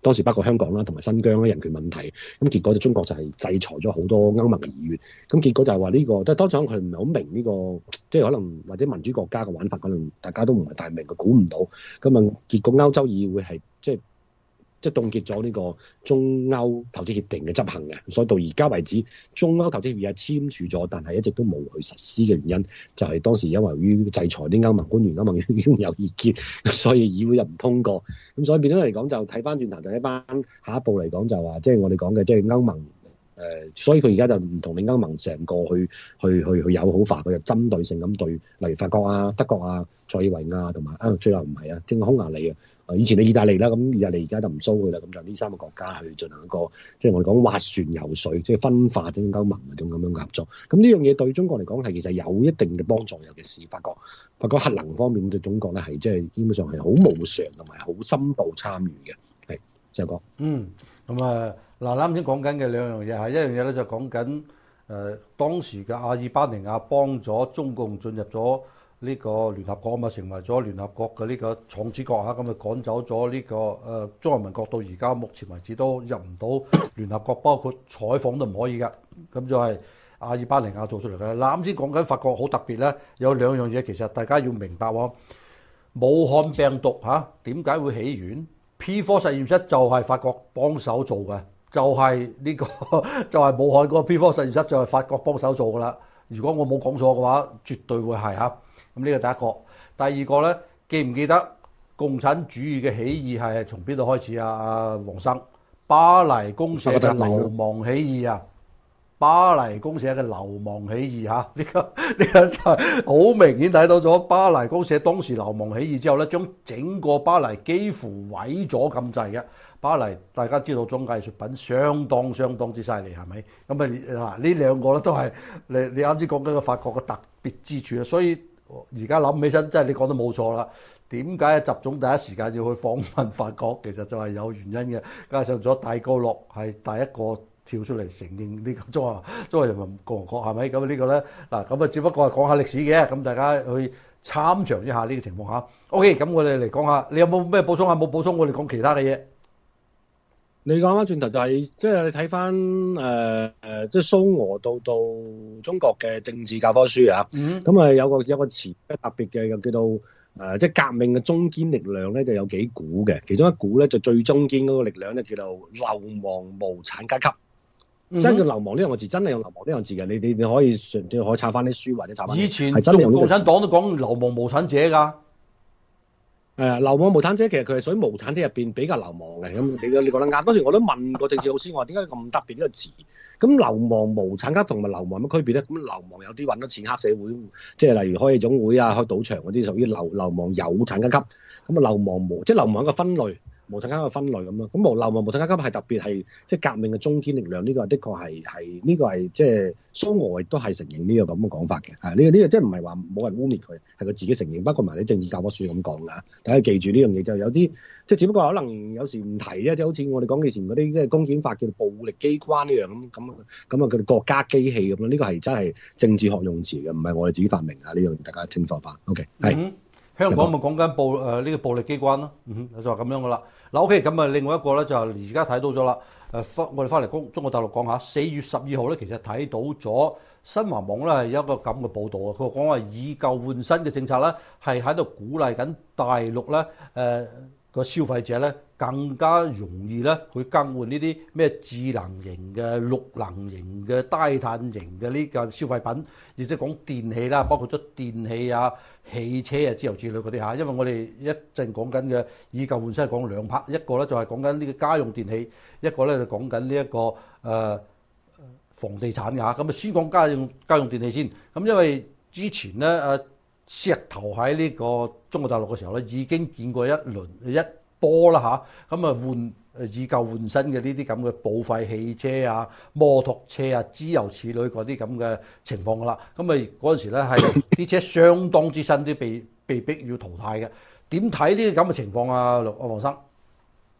當時包括香港啦同埋新疆咧人權問題，咁結果就中國就係制裁咗好多歐盟嘅議員，咁結果就係話呢個，即係當時佢唔係好明呢個，即係可能或者民主國家嘅玩法，可能大家都唔係太明，佢估唔到，咁啊結果歐洲議會係即係凍結咗呢個中歐投資協定嘅執行嘅，所以到而家為止，中歐投資協議係簽署咗，但係一直都冇去實施嘅原因，就係當時因為於制裁啲歐盟官員，歐盟已經有意見，所以議會又唔通過，咁所以變咗嚟講就睇翻轉頭，第一班下一步嚟講就話，即係我哋講嘅即係歐盟。所以佢而家就唔同你歐盟成個去友好化，佢就針對性咁對，例如法國啊、德國啊、塞爾維亞同埋最後唔係啊，即係匈牙利啊。以前你意大利啦，咁意大利而家就唔蘇佢啦，咁就呢三個國家去進行一個，即係我哋講斡旋游說，即係分化整歐盟嗰種咁樣嘅合作。咁呢樣嘢對中國嚟講係其實有一定嘅幫助，尤其是法國核能方面對中國咧係即係基本上係好無償同埋好深度參與嘅。係，謝哥。 咁啊。嗱，啱先講緊嘅兩樣嘢係一樣嘢咧，就講緊當時嘅阿爾巴尼亞幫咗中共進入咗呢個聯合國啊嘛，成為咗聯合國嘅呢個創始國嚇，咁啊趕走咗呢個中華民國到而家目前為止都入唔到聯合國，包括採訪都唔可以㗎，咁就係阿爾巴尼亞做出嚟嘅。嗱，啱先講緊法國好特別咧，有兩樣嘢其實大家要明白喎。武漢病毒嚇點解會起源？P4 實驗室就係法國幫手做嘅。就係呢個，就係武漢嗰個 P4 實驗室就係法國幫手做㗎啦。如果我冇講錯嘅話，絕對會係嚇。咁呢個第一個。第二個咧，記唔記得共產主義嘅起義係從邊度開始啊？阿黃生，巴黎公社嘅流亡起義啊！巴黎公社嘅流亡起義嚇，呢個就係好明顯睇到咗巴黎公社當時流亡起義之後咧，將整個巴黎幾乎毀咗咁滯嘅。巴黎大家知道種藝術品相當之犀利係咪？咁啊嗱，呢兩個咧都係你啱先講緊嘅法國嘅特別之處啊，所以而家諗起身真係你講得冇錯啦。點解習總第一時間要去訪問法國？其實就係有原因嘅，加上咗戴高樂係第一個跳出嚟承認呢個中華人民共和國係咪？咁呢個咧嗱，咁啊只不過係講下歷史嘅，咁大家去參詳一下呢個情況嚇。OK，咁我哋嚟講下，你有冇咩補充啊？冇補充，我哋講其他嘅嘢。 你講翻轉頭就係、是，即係你睇翻即係蘇俄到中國嘅政治教科書啊。咁啊有個詞特別嘅，又叫做即係革命嘅中堅力量咧，就有幾股嘅。其中一股咧就最中堅嗰個力量咧，叫做流亡無產階級。真叫流亡呢兩個字，真係用流亡呢兩個字嘅。你可以查翻啲書或者查翻。以前中國共產黨都講流亡無產者㗎。 流亡無產者其實佢係屬於無產者入邊比較流亡嘅，咁你覺得啱？當時我都問過政治老師，我話點解咁特別呢個字？咁流亡無產階級同埋流亡有乜區別咧？咁流亡有啲揾到錢黑社會，即係例如開夜總會啊、開賭場嗰啲，屬於流亡有產階級。咁啊流亡無，即係流亡一個分類。無產階級嘅分類咁咯，咁流亡無產階級係特別係即係革命嘅中堅力量，呢個的確係呢個係即係蘇俄亦都係承認呢個咁嘅講法嘅，呢個即係唔係話冇人污衊佢，係佢自己承認，包括埋啲政治教科書咁講㗎，大家記住呢樣嘢就有啲即係只不過可能有時唔提啫，即係好似我哋講以前嗰啲即係公檢法叫做暴力機關呢樣咁啊，佢哋國家機器咁咯，呢個係真係政治學用詞嘅，唔係我哋自己發明啊，呢樣大家清楚翻。OK， 係。 香港咪講緊呢個暴力機關咯，就係咁樣噶啦。嗱 OK，咁啊另外一個咧就係而家睇到咗啦。我哋翻嚟中國大陸講下，4月12號咧，其實睇到咗新華網咧係有一個咁嘅報導啊。佢講話以舊換新嘅政策咧，係喺度鼓勵緊大陸咧個消費者咧更加容易咧去更換呢啲咩智能型嘅、綠能型嘅、低碳型嘅呢個消費品，亦即係講電器啦，包括咗電器啊、汽車啊之類之類嗰啲嚇。因為我哋一陣講緊嘅以舊換新係講兩 part，一個咧就係講緊呢個家用電器，一個咧就講緊呢一個房地產嘅嚇。咁啊先講家用電器先。咁因為之前咧石頭喺呢個中國大陸嘅時候咧，已經見過一波啦嚇，咁啊換以舊換新嘅呢啲咁嘅報廢汽車啊、摩托車啊、諸如此類嗰啲咁嘅情況噶啦，咁啊嗰陣時咧係啲車相當之新，啲被逼要淘汰嘅。點睇呢啲咁嘅情況啊，黃生？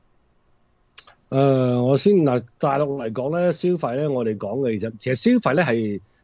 我先嗱，大陸嚟講咧，消費咧，我哋講嘅其實消費咧係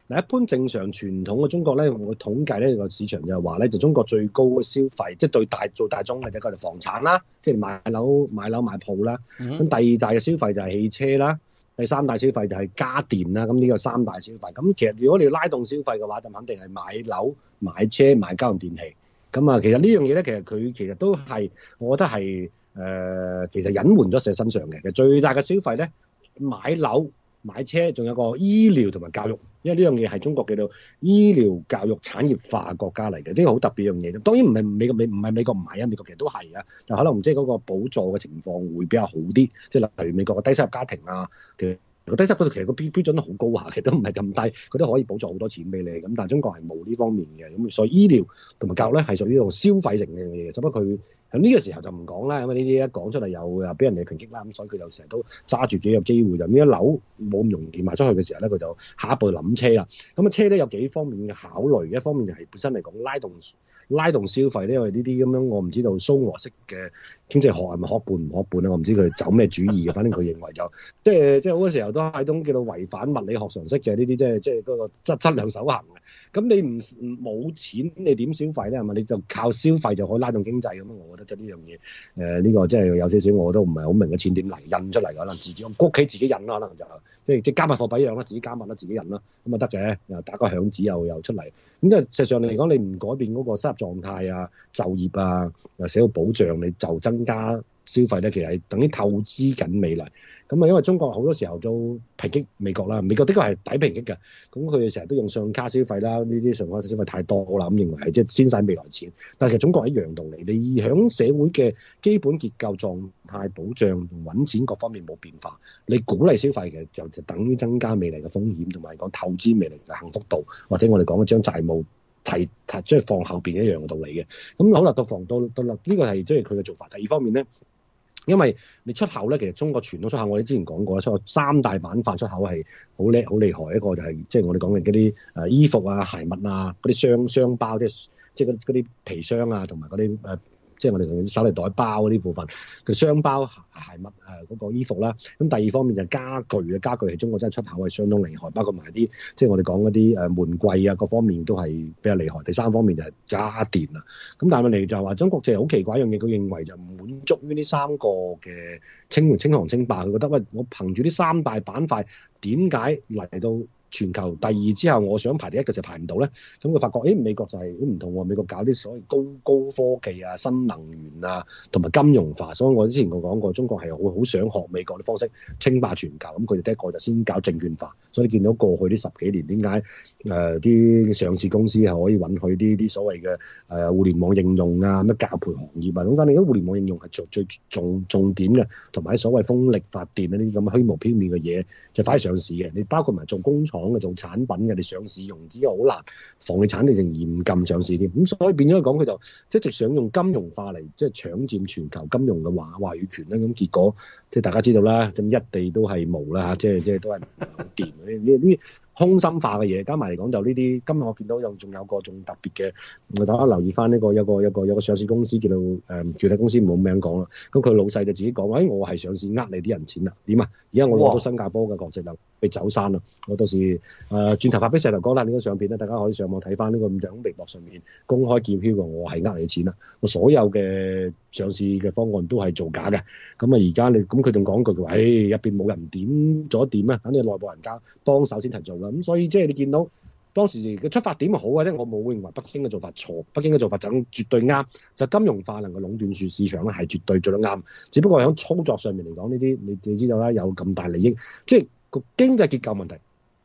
嗱，一般正常傳統嘅中國咧，我統計咧個市場就係話咧，就中國最高嘅消費，即係做大宗嘅一個就房產啦，即係買樓買鋪啦。咁第二大嘅消費就係汽車啦，第三大消費就係家電啦。咁呢個三大消費。咁其實如果你要拉動消費嘅話，就肯定係買樓、買車、買家用電器。咁啊，其實呢樣嘢咧，其實都係，我覺得係其實隱瞞咗喺身上嘅。其實最大嘅消費咧，買樓、買車，仲有個醫療同埋教育。因為呢樣嘢係中國叫做醫療教育產業化國家嚟嘅，呢個好特別一樣嘢。當然唔係美國唔係啊，美國其實都係啊，但可能即係嗰個補助嘅情況會比較好啲。即係例如美國嘅低收入家庭啊嘅。個低收入嗰度其實個標準都好高下，其實都唔係咁低，佢都可以補助好多錢俾你。咁但係中國係冇呢方面嘅，咁所以醫療同埋教育咧係屬於一個消費型嘅嘢，只不過佢喺呢個時候就唔講啦，因為呢啲一講出嚟又俾人哋抨擊啦，咁所以佢就成日都揸住幾個機會，就呢一樓冇咁容易賣出去嘅時候咧，佢就下一步諗車啦。咁啊車咧有幾方面嘅考慮，一方面就係本身嚟講拉動消費咧，因為呢啲咁樣我唔知道蘇俄式嘅經濟學係咪學半唔學半啊？我唔知佢走咩主意嘅，反正佢認為就即係好多時候都係一種叫做違反物理學常識嘅呢啲，即係嗰個質量守恒嘅。咁你唔冇錢，你點消費咧？係咪你就靠消費就可以拉動經濟咁？我覺得即係呢樣嘢呢個即係有少少我都唔係好明嘅，錢點嚟印出嚟？可能自己屋企自己印啦，可能就即係加密貨幣一樣啦，自己加密啦，自己印啦，咁啊得嘅，又打個響指又出嚟。咁即係實際上嚟講，你唔改變嗰個收入狀態啊、就業啊、又社會保障，你就增加消費咧，其實係等於透支緊未來。咁啊，因為中國好多時候都抨擊美國啦，美國的確係抵抨擊嘅。咁佢哋成日都用信用卡消費啦，呢啲信用卡消費太多啦，咁認為係即係先使未來錢。但係其實中國一樣道理，你響社會嘅基本結構狀態、保障同揾錢各方面冇變化，你鼓勵消費嘅就等於增加未來嘅風險，同埋講透支未來嘅幸福度，或者我哋講嘅將債務提即係放後邊一樣嘅道理嘅。咁好啦，到呢個係即係佢嘅做法。第二方面咧。因為你出口咧，其實中國傳統出口，我哋之前講過啦，出口三大板塊出口係好厲害。一個就係即係我哋講嘅嗰啲衣服啊、鞋襪啊、嗰啲箱包，即係嗰啲皮箱啊，同埋嗰啲即係我哋手提袋包嗰啲部分嘅箱包、鞋襪嗰個衣服啦。咁第二方面就係家具啊，家具係中國真係出口係相當厲害，包括埋啲即係我哋講嗰啲門櫃啊，各方面都係比較厲害。第三方面就係家電啊。咁但係問題就係話中國就係好奇怪一樣嘢，佢認為就唔滿足於呢三個嘅稱王稱霸，佢覺得喂，我憑住呢三大板塊點解嚟到全球第二之後，我想排第一嘅時候排唔到咧？咁佢發覺，美國就係唔同喎，美國搞啲所謂高科技啊、新能源啊，同埋金融化。所以我之前講過，中國係好想學美國啲方式稱霸全球。咁佢哋第一個就先搞證券化。所以你見到過去呢10幾年，點解啲上市公司係可以允許啲所謂嘅互聯網應用啊、咩教培行業啊，咁但係你啲互聯網應用係最重點嘅，同埋所謂風力發電啊呢啲咁虛無縹緲嘅嘢就快上市嘅。你包括埋做工廠嘅、做產品嘅，你上市融資又好難，房地產你仲嚴禁上市添。咁所以變咗講，佢就一直想用金融化嚟即係搶佔全球金融嘅話語權咧。咁結果即係大家知道啦，咁一地都係無啦嚇，即係都係唔好掂呢啲空心化嘅嘢，加埋嚟講就呢啲。今日我見到仲有個仲特別嘅，我大家留意翻呢個有個上市公司叫做具體公司冇名講啦。咁佢老細就自己講話，我係上市呃你啲人錢啦，點啊？而家我攞到新加坡嘅國籍啦，被走山啦。我到時轉頭發俾石頭哥啦，呢個相片咧，大家可以上網睇翻呢個咁樣微博上面公開叫囂嘅，我係呃你錢啦。我所有嘅上市嘅方案都係造假嘅。咁啊而家你咁佢仲講句佢話，入邊冇人點咗點啊，等你內部人家幫手先提做。咁所以即係你見到當時嘅出發點係好嘅啫，我冇認為北京嘅做法錯，北京嘅做法就絕對啱，就金融化能夠壟斷住市場咧係絕對做得啱。只不過喺操作上面嚟講，呢啲你知道啦，有咁大利益，即係個經濟結構問題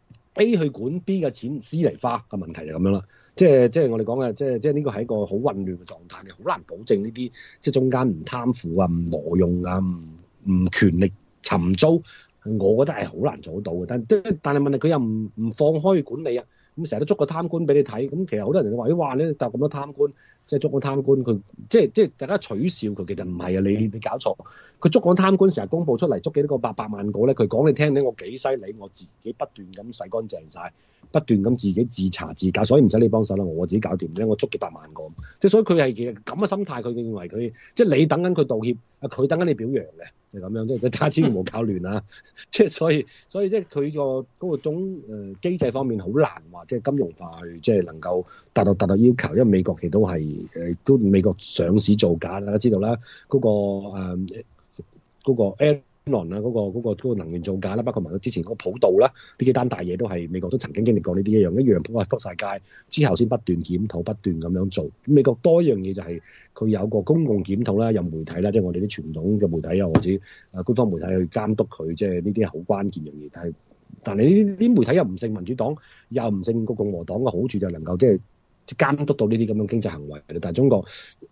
，A 去管 B 嘅錢，C 嚟花嘅問題就咁樣啦。即係我哋講嘅，即係呢個係一個好混亂嘅狀態嘅，好難保證呢啲即係中間唔貪腐啊、唔挪用啊、唔權力尋租。我覺得係好難做到嘅，但係問題佢又唔放開管理啊，咁成日都捉個貪官俾你睇，咁其實好多人都話：哇！你搭咁多貪官， 即係捉緊貪官，佢即係大家取笑佢，其實唔係啊！你搞錯，佢捉緊貪官成日公佈出嚟，捉幾多個800萬個咧？佢講你聽咧，我幾犀利，我自己不斷咁洗乾淨晒，不斷咁自己自查自教，所以唔使你幫手啦，我自己搞掂咧，我捉幾百萬個，即係所以佢係其實咁嘅心態，佢認為佢即係你等緊佢道歉，佢等緊你表揚嘅。就咁樣，即係大家千祈唔好搞亂啊！即係所以即係佢個嗰個種機制方面好難話，即係金融化去即係能夠達到要求，因為美國其實都係都美國上市造假，大家知道啦，嗰個 Enron 啊，嗰個能源造假啦，包括埋佢之前嗰個普渡啦，呢幾單大嘢都係美國都曾經經歷過呢啲一樣撲晒街之後先不斷檢討，不斷咁樣做。咁美國多一樣嘢就係佢有個公共檢討啦，有媒體啦，即係我哋啲傳統嘅媒體啊，或者官方媒體去監督佢，即係呢啲係好關鍵嘅嘢。但係呢啲媒體又唔勝民主黨，又唔勝個共和黨嘅好處就能夠即係監督到呢啲咁樣經濟行為。但係中國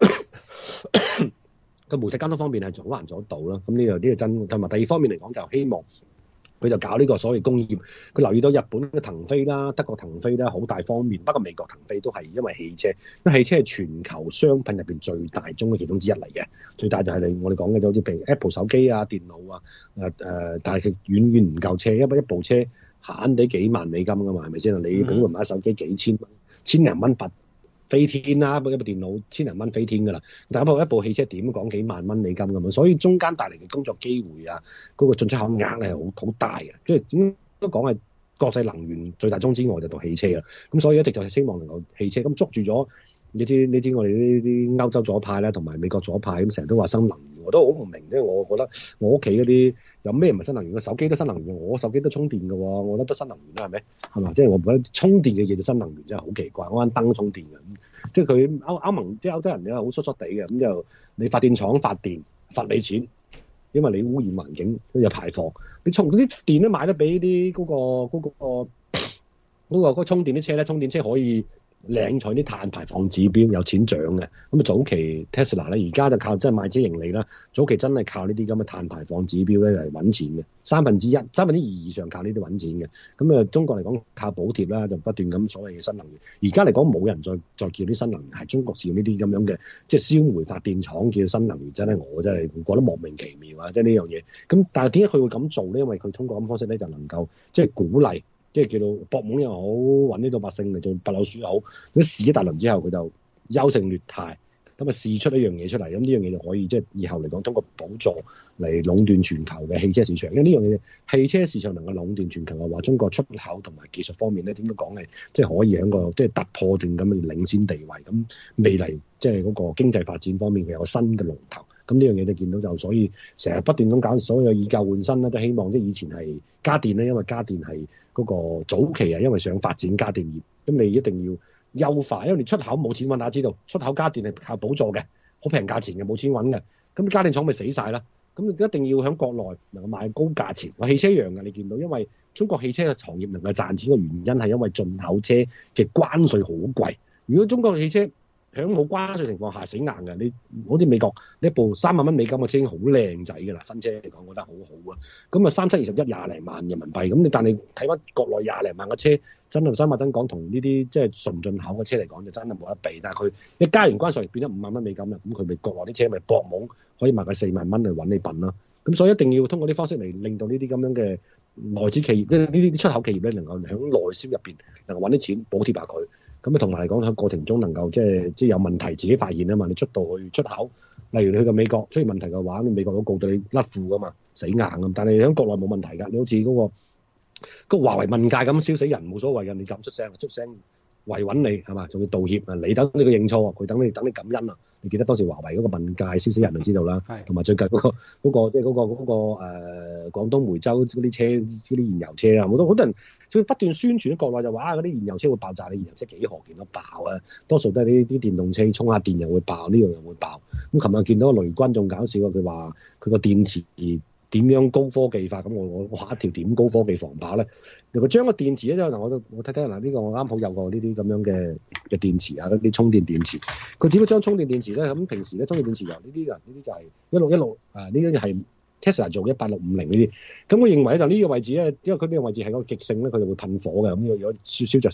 個媒體監督方面係好難做得到啦。咁呢個真，同埋第二方面嚟講就希望佢就搞呢個所謂工業。佢留意到日本嘅騰飛啦、德國騰飛啦，好大方面。不過美國騰飛都係因為汽車，因為汽車係全球商品入邊最大宗嘅其中之一嚟嘅。最大就係我哋講嘅就好似譬如 Apple 手機啊、電腦啊，但係佢遠遠唔夠車，因為一部車慳地幾萬美金㗎嘛，係咪先啊？你本來買手機幾千蚊、千零蚊飛天啦，一部電腦千零蚊飛天㗎啦，但係一部汽車點講幾萬蚊美金咁樣，所以中間帶嚟嘅工作機會啊，嗰個進出口額係好大嘅，即係點都講係國際能源最大宗之外就到汽車啦，咁所以一直就係希望能夠汽車咁捉住咗。你知我哋呢啲歐洲左派咧，同埋美國左派咁成日都話新能源，我都好唔明，因為我覺得我屋企嗰啲有咩唔係新能源？個手機都新能源，我手機都充電嘅喎，我覺得都新能源啦，係咪？係嘛？即係我覺得充電嘅嘢就新能源真係好奇怪，我間燈充電嘅，即係佢歐盟即係歐洲人你係好疏疏地嘅，咁就你發電廠發電罰你錢，因為你污染環境都有排放，你充嗰啲電都買得俾啲嗰個充電啲車咧，充電車可以領取啲碳排放指標有錢獎嘅，咁啊早期 Tesla 咧，而家就靠真係賣車盈利啦。早期真係靠呢啲咁嘅碳排放指標咧嚟揾錢嘅，1/3、2以上靠呢啲揾錢嘅。咁中國嚟講靠補貼啦，就不斷咁所謂嘅新能源。而家嚟講冇人再叫啲新能源，係中國使用呢啲咁樣嘅，即係燒煤發電廠叫新能源，真係我真係覺得莫名其妙啊！即係呢樣嘢。咁但係點解佢會咁做咧？因為佢通過咁方式咧，就能夠即係鼓勵。即係叫做博懵又好，揾呢個百姓嚟做白老鼠又好，佢試一大輪之後，佢就優勝劣汰，咁啊試出一樣嘢出嚟，咁呢樣嘢就可以即係以後嚟講通過補助嚟壟斷全球嘅汽車市場。因為呢樣嘢汽車市場能夠壟斷全球嘅話，中國出口同埋技術方面咧，點樣講係即係可以喺個即係突破性咁嘅領先地位。咁未來即係嗰個經濟發展方面，佢有個新嘅龍頭。咁呢樣嘢你見到就，所以成日不斷咁搞所有以舊換新咧，都希望即係以前係家電咧，因為家電係嗰個早期啊，因為想發展家電業，咁你一定要優化，因為你出口冇錢揾，大家知道出口家電係靠補助嘅，好平價錢嘅，冇錢揾嘅，咁家電廠咪死晒啦。咁你一定要喺國內能夠賣高價錢。我汽車一樣嘅，你見到，因為中國汽車嘅行業能夠賺錢嘅原因係因為進口車嘅關稅好貴。如果中國汽車喺冇關稅情況下死硬嘅，你好似美國呢一部3萬蚊美金嘅車已經好靚仔㗎啦，新車嚟講，我覺得好好啊。咁啊3721廿零萬人民幣，咁你但係睇翻國內廿零萬嘅車，真係真話真講，同呢啲即係純進口嘅車嚟講就真係冇得比。但係佢一加完關稅變咗5萬蚊美金啦，咁佢咪國內啲車咪博懵可以賣佢4萬蚊去揾你笨啦。咁所以一定要通過啲方式嚟令到呢啲咁樣嘅內資企業，呢啲出口企業咧能夠喺內銷入邊能夠揾啲錢補貼下佢。咁啊，同埋嚟講喺過程中能夠即係有問題自己發現啊嘛，你出到去出口，例如你去到美國出現問題嘅話，你美國都告到你甩褲噶嘛，死硬咁。但係喺國內冇問題㗎，你好似嗰個華為問界咁燒死人冇所謂㗎，你敢出聲維穩你係嘛，仲要道歉啊，你等你個認錯，佢等你感恩啊。你記得當時華為嗰個問界燒死人就知道啦，同埋最近嗰個即係嗰個廣東梅州嗰啲車嗰啲燃油車啊，好多人佢不斷宣傳喺國內就話嗰啲燃油車會爆炸，你燃油車幾何見到爆啊？多數都係啲電動車充下電又會爆，呢樣又會爆。咁琴日見到個雷軍仲搞笑啊，佢話佢個電池點樣高科技化，咁我畫一條點高科技防爆咧？佢將個電池咧，嗱我睇睇嗱，呢個我啱好有個呢啲咁樣嘅電池啊，嗰啲充電電池，佢只不過將充電電池咧，咁平時咧充電電池由呢啲就係1616啊，呢啲係 Tesla 做18650呢啲，咁我認為咧就呢個位置咧，因為佢呢個位置係個極性咧，佢就會噴火嘅，咁如果燒着上。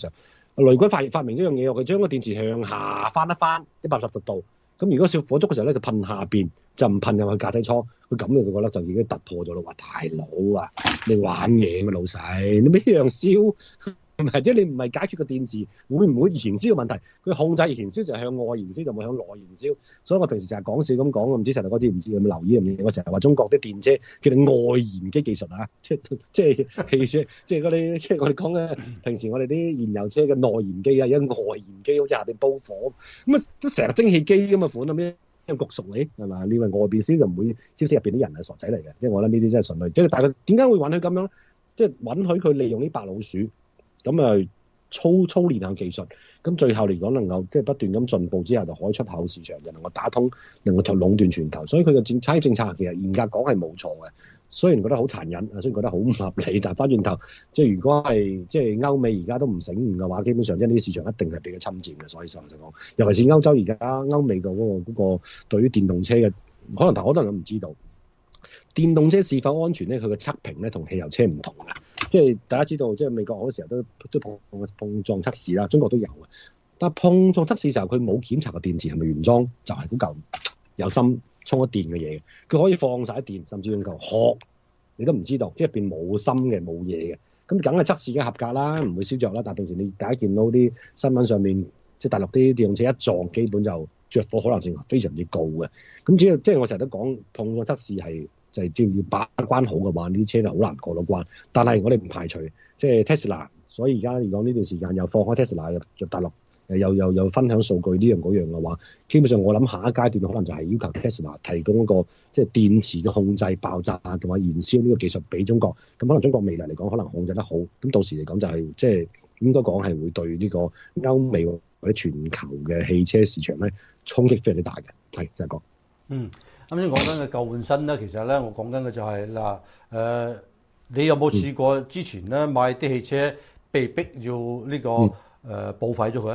雷軍發明一樣嘢，佢將個電池向下翻一翻180度。咁如果小火燭嘅時候咧，就噴下邊，就唔噴入去駕駛艙。佢咁佢覺得就已經突破咗咯。話大佬啊，你玩嘢嘛老細，你咩樣燒？唔係，即係你唔係解決個電池會唔會燃燒嘅問題，佢控制燃燒就係向外燃燒，就冇向內燃燒。所以我平時成日講笑咁講，唔知陳大哥知唔知有冇留意呢樣嘢？我成日話中國啲電車叫做外燃機技術啊，即係汽車，即係嗰啲即係我哋講嘅平時我哋啲燃油車嘅內燃機啊，而家外燃機好似下邊煲火咁啊，都成日蒸汽機咁嘅款啊咩？焗熟你係嘛？你話外邊燒就唔會燒死入邊啲人係傻仔嚟嘅，即係我覺得呢啲真係純粹。即係大概點解會允許咁樣咧？即係允許佢利用啲白老鼠。咁啊，操練下技術，咁最後嚟講能夠即係不斷咁進步之後，就可以出口市場，就能夠打通，能夠壟斷全球。所以佢嘅產業政策其實嚴格講係冇錯嘅。雖然覺得好殘忍，雖然覺得好唔合理，但係翻轉頭，即係如果係即係歐美而家都唔醒悟嘅話，基本上即係呢啲市場一定係俾佢侵佔嘅。所以實際講，尤其是歐洲而家歐美嘅嗰個對於電動車嘅，可能好多人都唔知道。電動車是否安全咧？佢嘅測評咧同汽油車唔同嘅，即係大家知道，即係美國好多時候都碰撞測試啦，中國都有嘅。但係碰撞測試時候，佢冇檢查個電池係咪原裝，就係嗰嚿有心充咗電嘅嘢。佢可以放晒電，甚至用嚿殼，你都唔知道，即係入邊冇芯嘅冇嘢嘅。咁梗係測試嘅合格啦，唔會燒着啦。但係平時你大家見到啲新聞上面，即係大陸啲電動車一撞，基本就着火可能性非常之高嘅。咁主要即係我成日都講碰撞測試係。就係只要把關好嘅話，呢啲車就好難過到關。但係我哋唔排除，即係 Tesla，所以而家講呢段時間又放開 Tesla 入大陸，又分享數據呢樣嗰樣嘅話，基本上我諗下一階段可能就係要求 Tesla 提供一個即係電池嘅控制、爆炸同埋燃燒呢個技術俾中國。咁可能中國未來嚟講可能控制得好，咁到時嚟講就係即係應該講係會對呢個歐美或者全球嘅汽車市場咧衝擊非常之大嘅。係就係講。 啱先講緊嘅舊換新咧，其實咧我講緊嘅就係嗱你有冇試過之前咧買啲汽車被逼要呢個報廢咗佢咧？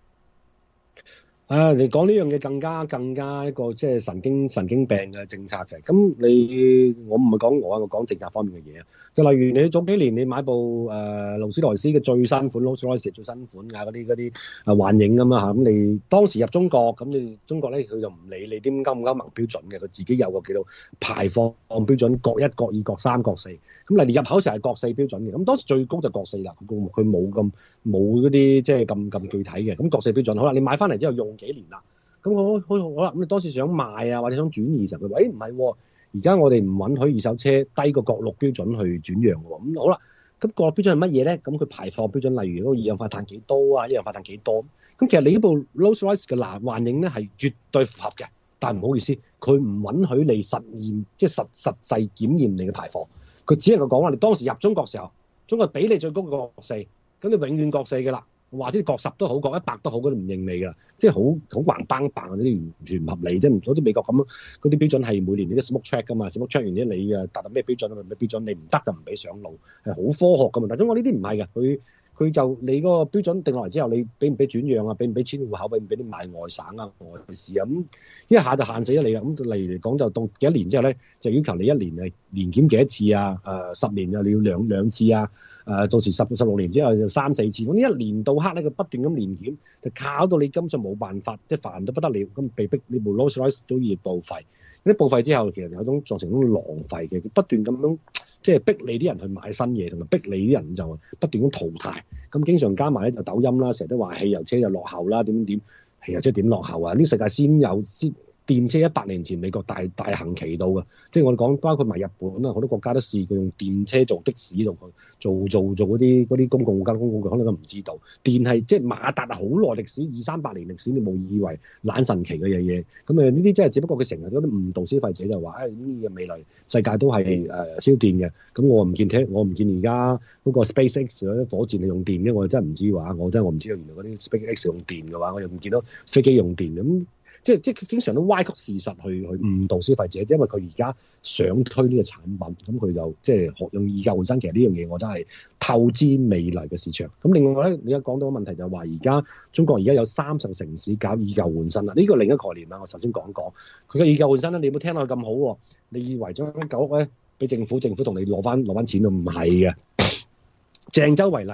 你講呢樣嘢更加一個即係神經病嘅政策嘅。咁我唔係講我講政策方面嘅嘢啊。就例如你早幾年你買部勞斯萊斯嘅最新款 Rolls Royce 最新款啊嗰啲幻影咁啊嚇。咁你當時入中國，咁你中國咧佢就唔理你啲歐唔歐盟標準嘅，佢自己有個叫做排放標準，國1、國2、國3、國4。咁例如入口時係國4標準嘅。咁當時最高就國4啦，佢冇嗰啲即係咁具體嘅。咁國4標準好啦，你買翻嚟之後用幾年啦？咁好啦，咁你當時想賣啊，或者想轉移時候，佢話：唔係喎，而家我哋唔允許二手車低過國6標準去轉讓喎。咁好啦，咁國6標準係乜嘢咧？咁佢排放標準，例如嗰個二氧化碳幾多啊，一氧化碳幾多？咁其實你呢部 Rolls Royce 嘅幻影咧係絕對符合嘅，但係唔好意思，佢唔允許你實驗，即係實際檢驗你嘅排放。佢只能夠講話你當時入中國時候，中國俾你最高嘅國4，咁你永遠國4嘅啦。或者國10都好，國100都好，佢都唔認你㗎，即係好橫邦嗰啲完全唔合理，即係唔好似美國咁嗰啲標準係每年你啲 smoke check 㗎嘛，smoke check 完咗你達到咩標準咩標準，你唔得就唔俾上路，係好科學㗎嘛。但係中國呢啲唔係嘅，佢就你嗰個標準定落嚟之後，你俾唔俾轉讓啊，俾唔俾遷戶口，俾唔俾啲賣外省啊、外市啊，咁一下就限死咗你啦。咁例如嚟講，就到幾多年之後咧，就要求你1年年檢幾多次啊？10年就你要兩次啊？到時16年之後就3、4次，咁呢一年到黑咧，佢不斷咁年檢，就搞到你根本上冇辦法，即係煩到不得了，咁被逼呢部 Rolls Royce 都要報廢。啲報廢之後，其實有種造成種浪費嘅，不斷咁樣即係逼你啲人去買新嘢，同埋逼你啲人就不斷咁淘汰。咁經常加埋咧就抖音啦，成日都話汽油車就落後啦，點，汽油車點落後啊？呢世界先電車100年前美國大行其道嘅，即係我哋講包括埋日本啦，好多國家都試過用電車做的士度做嗰啲公共交通工具，可能都唔知道。電係即係馬達係好耐歷史，200-300年歷史，你冇以為懶神奇嘅嘢。咁呢啲真係只不過佢成日都誤導消費者，就話呢個未來世界都係燒電嘅。咁我唔見而家嗰個 SpaceX 嗰啲火箭係用電嘅，我真係唔知話，我唔知道原來嗰啲 SpaceX 用電嘅話，我又唔見到飛機用電咁。即係佢經常都歪曲事實去誤導消費者，因為佢而家想推呢個產品，咁佢就即係學用以舊換新。其實呢樣嘢我真係透支未來嘅市場。咁另外咧，你而家講到個問題就係話，而家中國而家有30城市搞以舊換新啦，呢個另一個概念啦。我首先講佢嘅以舊換新咧，你有冇聽落去咁好喎？你以為將間舊屋咧俾政府同你攞翻錢都唔係嘅。鄭州為例。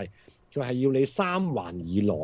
佢係要你3環以內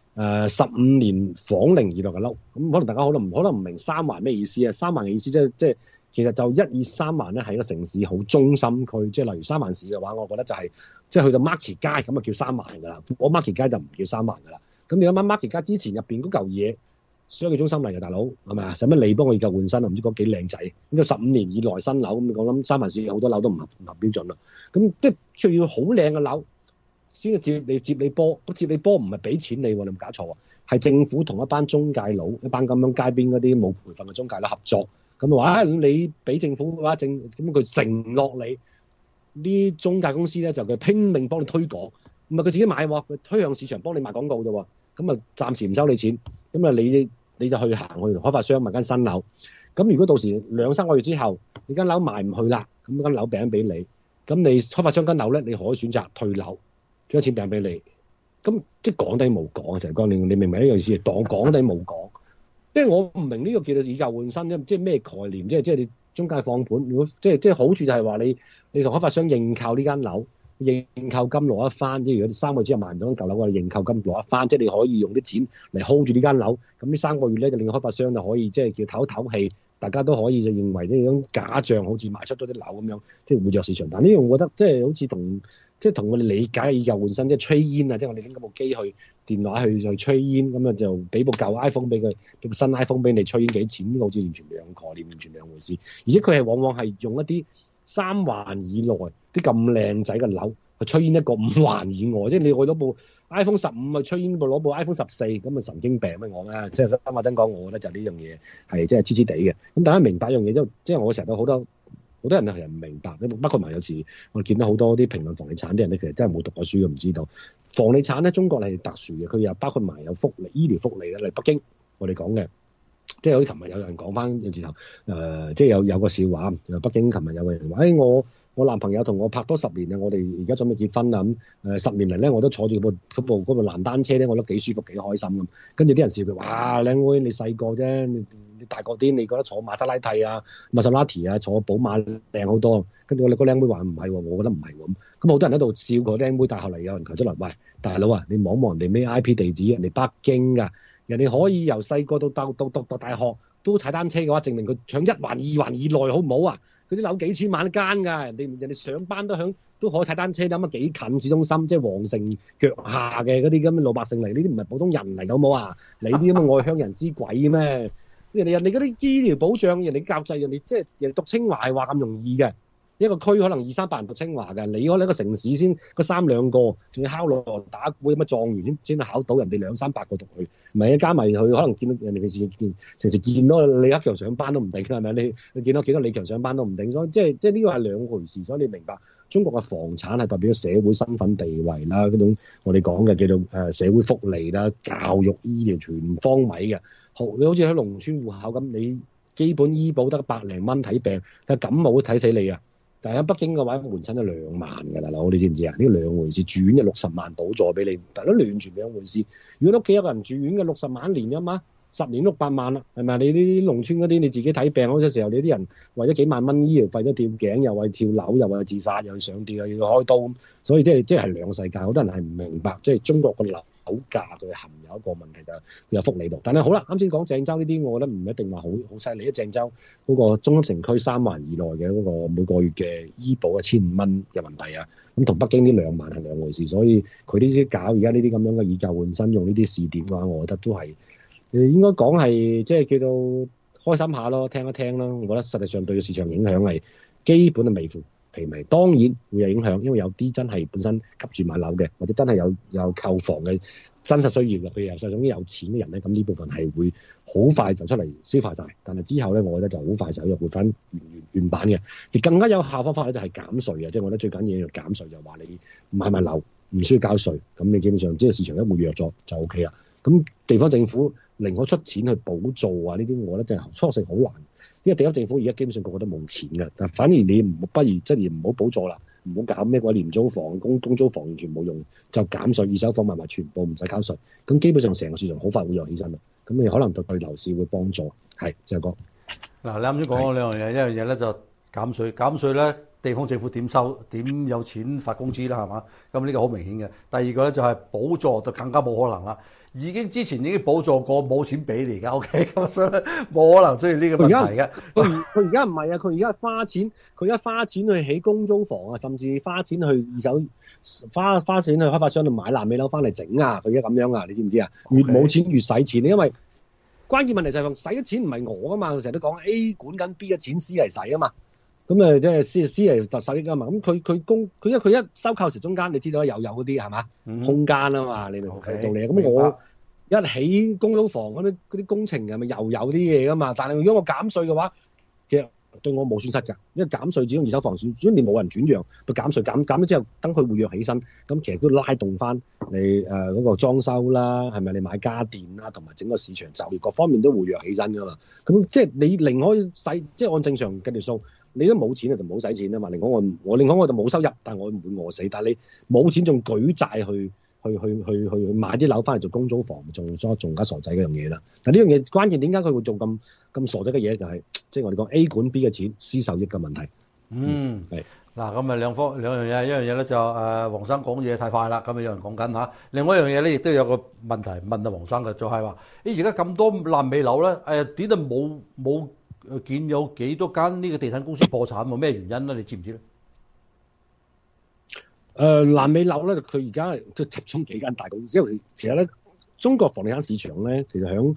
15年房齡以內嘅樓。咁可能大家可能唔明3環咩意思啊？3環嘅意思即係其實就1、2、3環咧係一個城市好中心區，即係例如三藩市嘅話，我覺得就係即係去到 Market 街咁啊叫3環㗎啦。我 Market 街就唔叫3環㗎啦。咁你諗下 Market 街之前入邊嗰嚿嘢商業中心嚟嘅大佬係咪啊？使乜你幫我以舊換新啊？唔知講幾靚仔。咁就15年以內新樓咁，我諗三藩市好多樓都唔合標準啦。咁即係需要好靚嘅樓先至接你波。咁接你波唔係俾錢你喎，你冇搞錯啊？係政府同一班中介佬，一班咁樣街邊嗰啲冇培訓嘅中介佬合作。咁話你俾政府嘅話，咁佢承諾你啲中介公司咧就佢拼命幫你推廣，唔係佢自己買喎，佢推向市場幫你賣廣告啫喎。咁啊暫時唔收你錢，咁啊你就去行去開發商買間新樓。咁如果到時2、3個月之後，你間樓賣唔去啦，咁間樓餅俾你，咁你開發商間樓咧，你可以選擇退樓，將錢餅俾你。咁即係講低冇講啊！成日講你明唔明一樣意思？當講低冇講。即係我唔明呢個叫做以舊換新啫，即係咩概念？即係你中介放盤，如果即係好處就係話你同開發商認購呢間樓，認購金攞一番。即係如果3個月之後賣唔到間舊樓，我哋認購金攞一番，即係你可以用啲錢嚟 hold 住呢間樓。咁呢3個月咧，就令開發商就可以即係叫唞唞氣，大家都可以就認為呢種假象好似賣出咗啲樓咁樣，即係活躍市場。但呢樣我覺得即係好似同我哋理解嘅以舊換新，即係 trade in 啊，即係我哋拎嗰部機去電話去 trade in， 咁啊就俾部舊 iPhone 俾佢，俾部新 iPhone 俾你 trade in 幾錢，好似完全兩個概念，完全兩回事。而且佢係往往係用一啲3環以內啲咁靚仔嘅樓去 trade in 一個5環以外，即係你去攞部 iPhone 15去 trade in 攞部 iPhone 14，咁啊神經病咩我咧？即係真話真講，我覺得就呢樣嘢係即係黐黐地嘅。咁大家明白一樣嘢，即係我成日都好多人係唔明白，包括埋有時我見到好多啲評論房地產啲人咧，其實真係冇讀過書嘅，唔知道房地產咧中國係特殊嘅，佢又包括埋有福利、醫療福利咧。例如北京，我哋講嘅，即係好似琴日有人講翻有時候即係有個笑話，北京琴日有個人話：我男朋友同我拍多10年啊，我哋而家準備結婚啦咁10年嚟咧，我都坐住嗰部爛單車咧，我覺得幾舒服幾開心咁。跟住啲人笑佢：哇，靚妹你細個啫，你大個啲，你覺得坐瑪莎拉蒂啊、瑪莎拉蒂啊，坐寶馬靚好多。跟住我哋個靚妹話唔係喎，我覺得唔係喎。咁好多人喺度笑個靚妹，但係後嚟有人提出嚟：喂，大佬啊，你望望人哋咩 IP 地址，人哋北京㗎，人哋可以由細個到讀大學都踩單車嘅話，證明佢搶1環、2環以內好唔好啊？嗰啲樓幾千萬一間㗎，人哋上班都可以踩單車，咁啊幾近市中心，即係皇城腳下嘅嗰啲咁嘅老百姓嚟，呢啲唔係普通人嚟，好唔好啊？你啲咁嘅外鄉人之鬼咩？人哋嗰啲醫療保障，人哋教制，人哋即係人哋讀清華係話咁容易嘅。一個區可能200-300人讀清華嘅，你可能一個城市先個3兩個，仲要考落打鼓乜狀元先考到，人哋200-300個讀去，唔係加埋佢可能見到人哋平時見到李克強上班都唔定，係咪？你見到幾多李強上班都唔定，所以即係呢個係兩回事。所以你明白中國嘅房產係代表社會身份地位啦，嗰種我哋講嘅叫做社會福利啦、教育、醫療全方位嘅。你好似喺農村戶口咁，你基本醫保得100零蚊睇病，但係感冒都睇死你啊！但係喺北京嘅話，門診就2萬㗎，大佬你知唔知啊？呢個兩回事，住院就60萬補助俾你，但係都完全兩回事。如果屋企有個人住院嘅60萬一年啊嘛，10年600萬啦，係咪？你呢啲農村嗰啲你自己睇病嗰陣時候，你啲人為咗幾萬蚊醫療費都吊頸，又為跳樓，又為自殺，又上吊，又要開刀，所以即係兩個世界。好多人係唔明白，即係中國個樓價佢含有一個問題就係佢有福利度。但係好啦，啱先講鄭州呢啲，我覺得唔一定話好犀利。鄭州嗰個中心城區3環以內嘅嗰個每個月嘅醫保1500蚊人民幣啊，咁同北京呢2萬係兩回事。所以佢呢啲搞而家呢啲咁樣嘅以舊換新，用呢啲試點嘅話，我覺得都係應該講係即係叫做開心下咯，聽一聽咯。我覺得實際上對市場影響係基本係微乎其微，當然會有影響，因為有啲真係本身急住買樓嘅，或者真係有購房嘅真實需要嘅，譬如由細總之有錢嘅人咧，咁呢部分係會好快就出嚟消化晒。但係之後咧，我覺得就好快手又回翻原版嘅。而更加有效方法咧就係減稅啊，即係我覺得最緊要減稅就話你買賣樓唔需要交稅，咁你基本上即係市場一活躍咗就 O K 啦。咁地方政府寧可出錢去補助啊，呢啲我覺得真係初成好難。因為地方政府而家基本上個個都冇錢㗎，但反而你不如即係唔好補助啦，唔好搞咩鬼廉租房、公租房，完全冇用，就減稅，二手房賣埋全部唔使交稅，咁基本上成個市場好快會有起身啦。咁你可能對樓市會幫助。係，謝哥。 嗱，你啱先講嗰兩樣嘢，一樣嘢咧就減稅，減稅咧地方政府點有錢發工資啦，係嘛？咁呢個好明顯嘅。第二個咧就係補助就更加冇可能啦。之前已經補助過，冇錢俾你而家 OK， 咁所以咧冇可能出現呢個問題嘅。 佢而家唔係啊，佢而家花錢去起公租房啊，甚至花錢去二手花錢去開發商度買爛尾樓翻嚟整啊！佢而家咁樣啊，你知唔知啊？越冇錢越使錢，因為關鍵問題就係使嘅錢唔係我噶嘛，佢成日都講 A 管緊 B 嘅錢 C 嚟使啊嘛。咁即係 C 嚟就受益啊嘛。咁佢因為佢一收購時中間，你知道有嗰啲係嘛空間啊嘛，你明唔明道理？咁我一起公租房嗰啲工程係咪又有啲嘢噶嘛？但係如果我減稅嘅話，其實對我冇損失㗎，因為減稅只用二手房，只要你冇人轉讓，佢減稅減咗之後，等佢活躍起身，咁其實都拉動翻你嗰個裝修啦，係咪你買家電啦，同埋整個市場就業各方面都活躍起身㗎嘛。咁即係你寧可使，即係按正常計條數，你都冇錢就唔好使錢啊嘛。寧可我寧可我就冇收入，但係我唔會餓死。但係你冇錢仲舉債去買啲樓翻嚟做公租房，仲加傻仔嗰樣嘢啦。但呢樣嘢關鍵點解佢會做咁傻仔嘅嘢，就係即係我哋講 A 管 B 嘅錢，C 受益嘅問題。 係嗱，咁啊兩樣嘢，一樣嘢咧就黃生講嘢太快啦，咁啊有人講緊嚇。另外一樣嘢咧，亦都有個問題問啊黃生嘅，就係話而家咁多爛尾樓咧，點解冇見有幾多間呢個地產公司破產喎？咩原因咧？你知唔知咧？ 爛尾樓咧，佢而家都集中幾間大公司，因為其實咧，中國房地產市場咧，其實響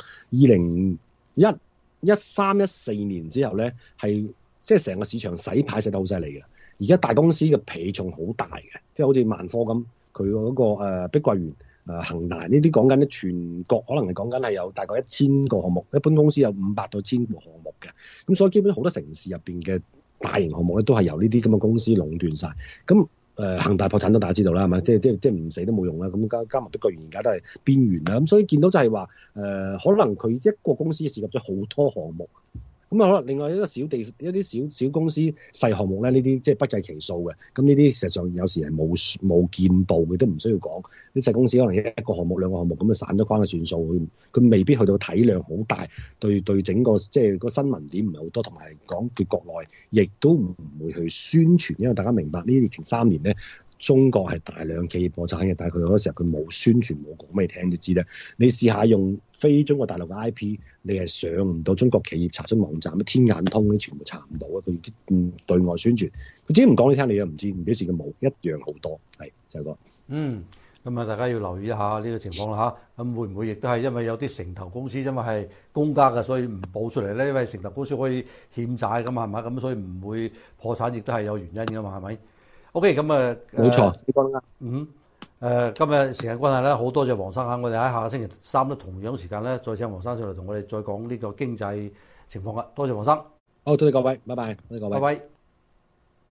2013-14年之後咧，係即係成個市場洗牌洗得好犀利嘅。而家大公司嘅比重好大嘅，即係好似萬科咁，佢嗰個碧桂園、恒大呢啲講緊咧，全國可能係講緊係有大概1000個項目，一般公司有500到1000個項目嘅。咁所以基本好多城市入邊嘅大型項目咧，都係由呢啲咁嘅公司壟斷晒。咁恒大破產都大家知道啦，係咪？即係唔死都冇用啦。咁加埋碧桂園而家都係邊緣啦。咁所以見到就係話可能佢一個公司涉及咗好多項目。咁啊，可能另外一啲小公司細項目咧，呢啲即係不計其數嘅。咁呢啲實際上有時係冇見報嘅，都唔需要講。啲細公司可能一個項目兩個項目咁啊散咗關嘅算數，佢未必去到體量好大，對整個即係個新聞點唔係好多，同埋講佢國內亦都唔會去宣傳，因為大家明白呢疫情3年咧。中國係大量企業破產嘅，但係佢好多時候佢冇宣傳冇講俾你聽就知咧。你試下用非中國大陸嘅 IP，你係上唔到中國企業查詢網站，天眼通啲全部查唔到啊！佢唔對外宣傳，佢自己唔講你聽，你又唔知，唔表示佢冇一樣好多，係就係個。 咁啊，大家要留意一下呢個情況啦嚇。咁會唔會亦都係因為有啲城投公司因為係公家嘅，所以唔報出嚟咧？因為城投公司可以欠債㗎嘛，係咪？咁所以唔會破產，亦都係有原因㗎嘛，係咪？OK，咁冇錯，你講得啱。今日時間關係咧，好多謝黃生嚇，我哋喺下個星期三咧同樣時間咧，再請黃生上嚟同我哋再講呢個經濟情況啦。多謝黃生。 好，多謝各位，拜拜，多謝各位。 拜拜。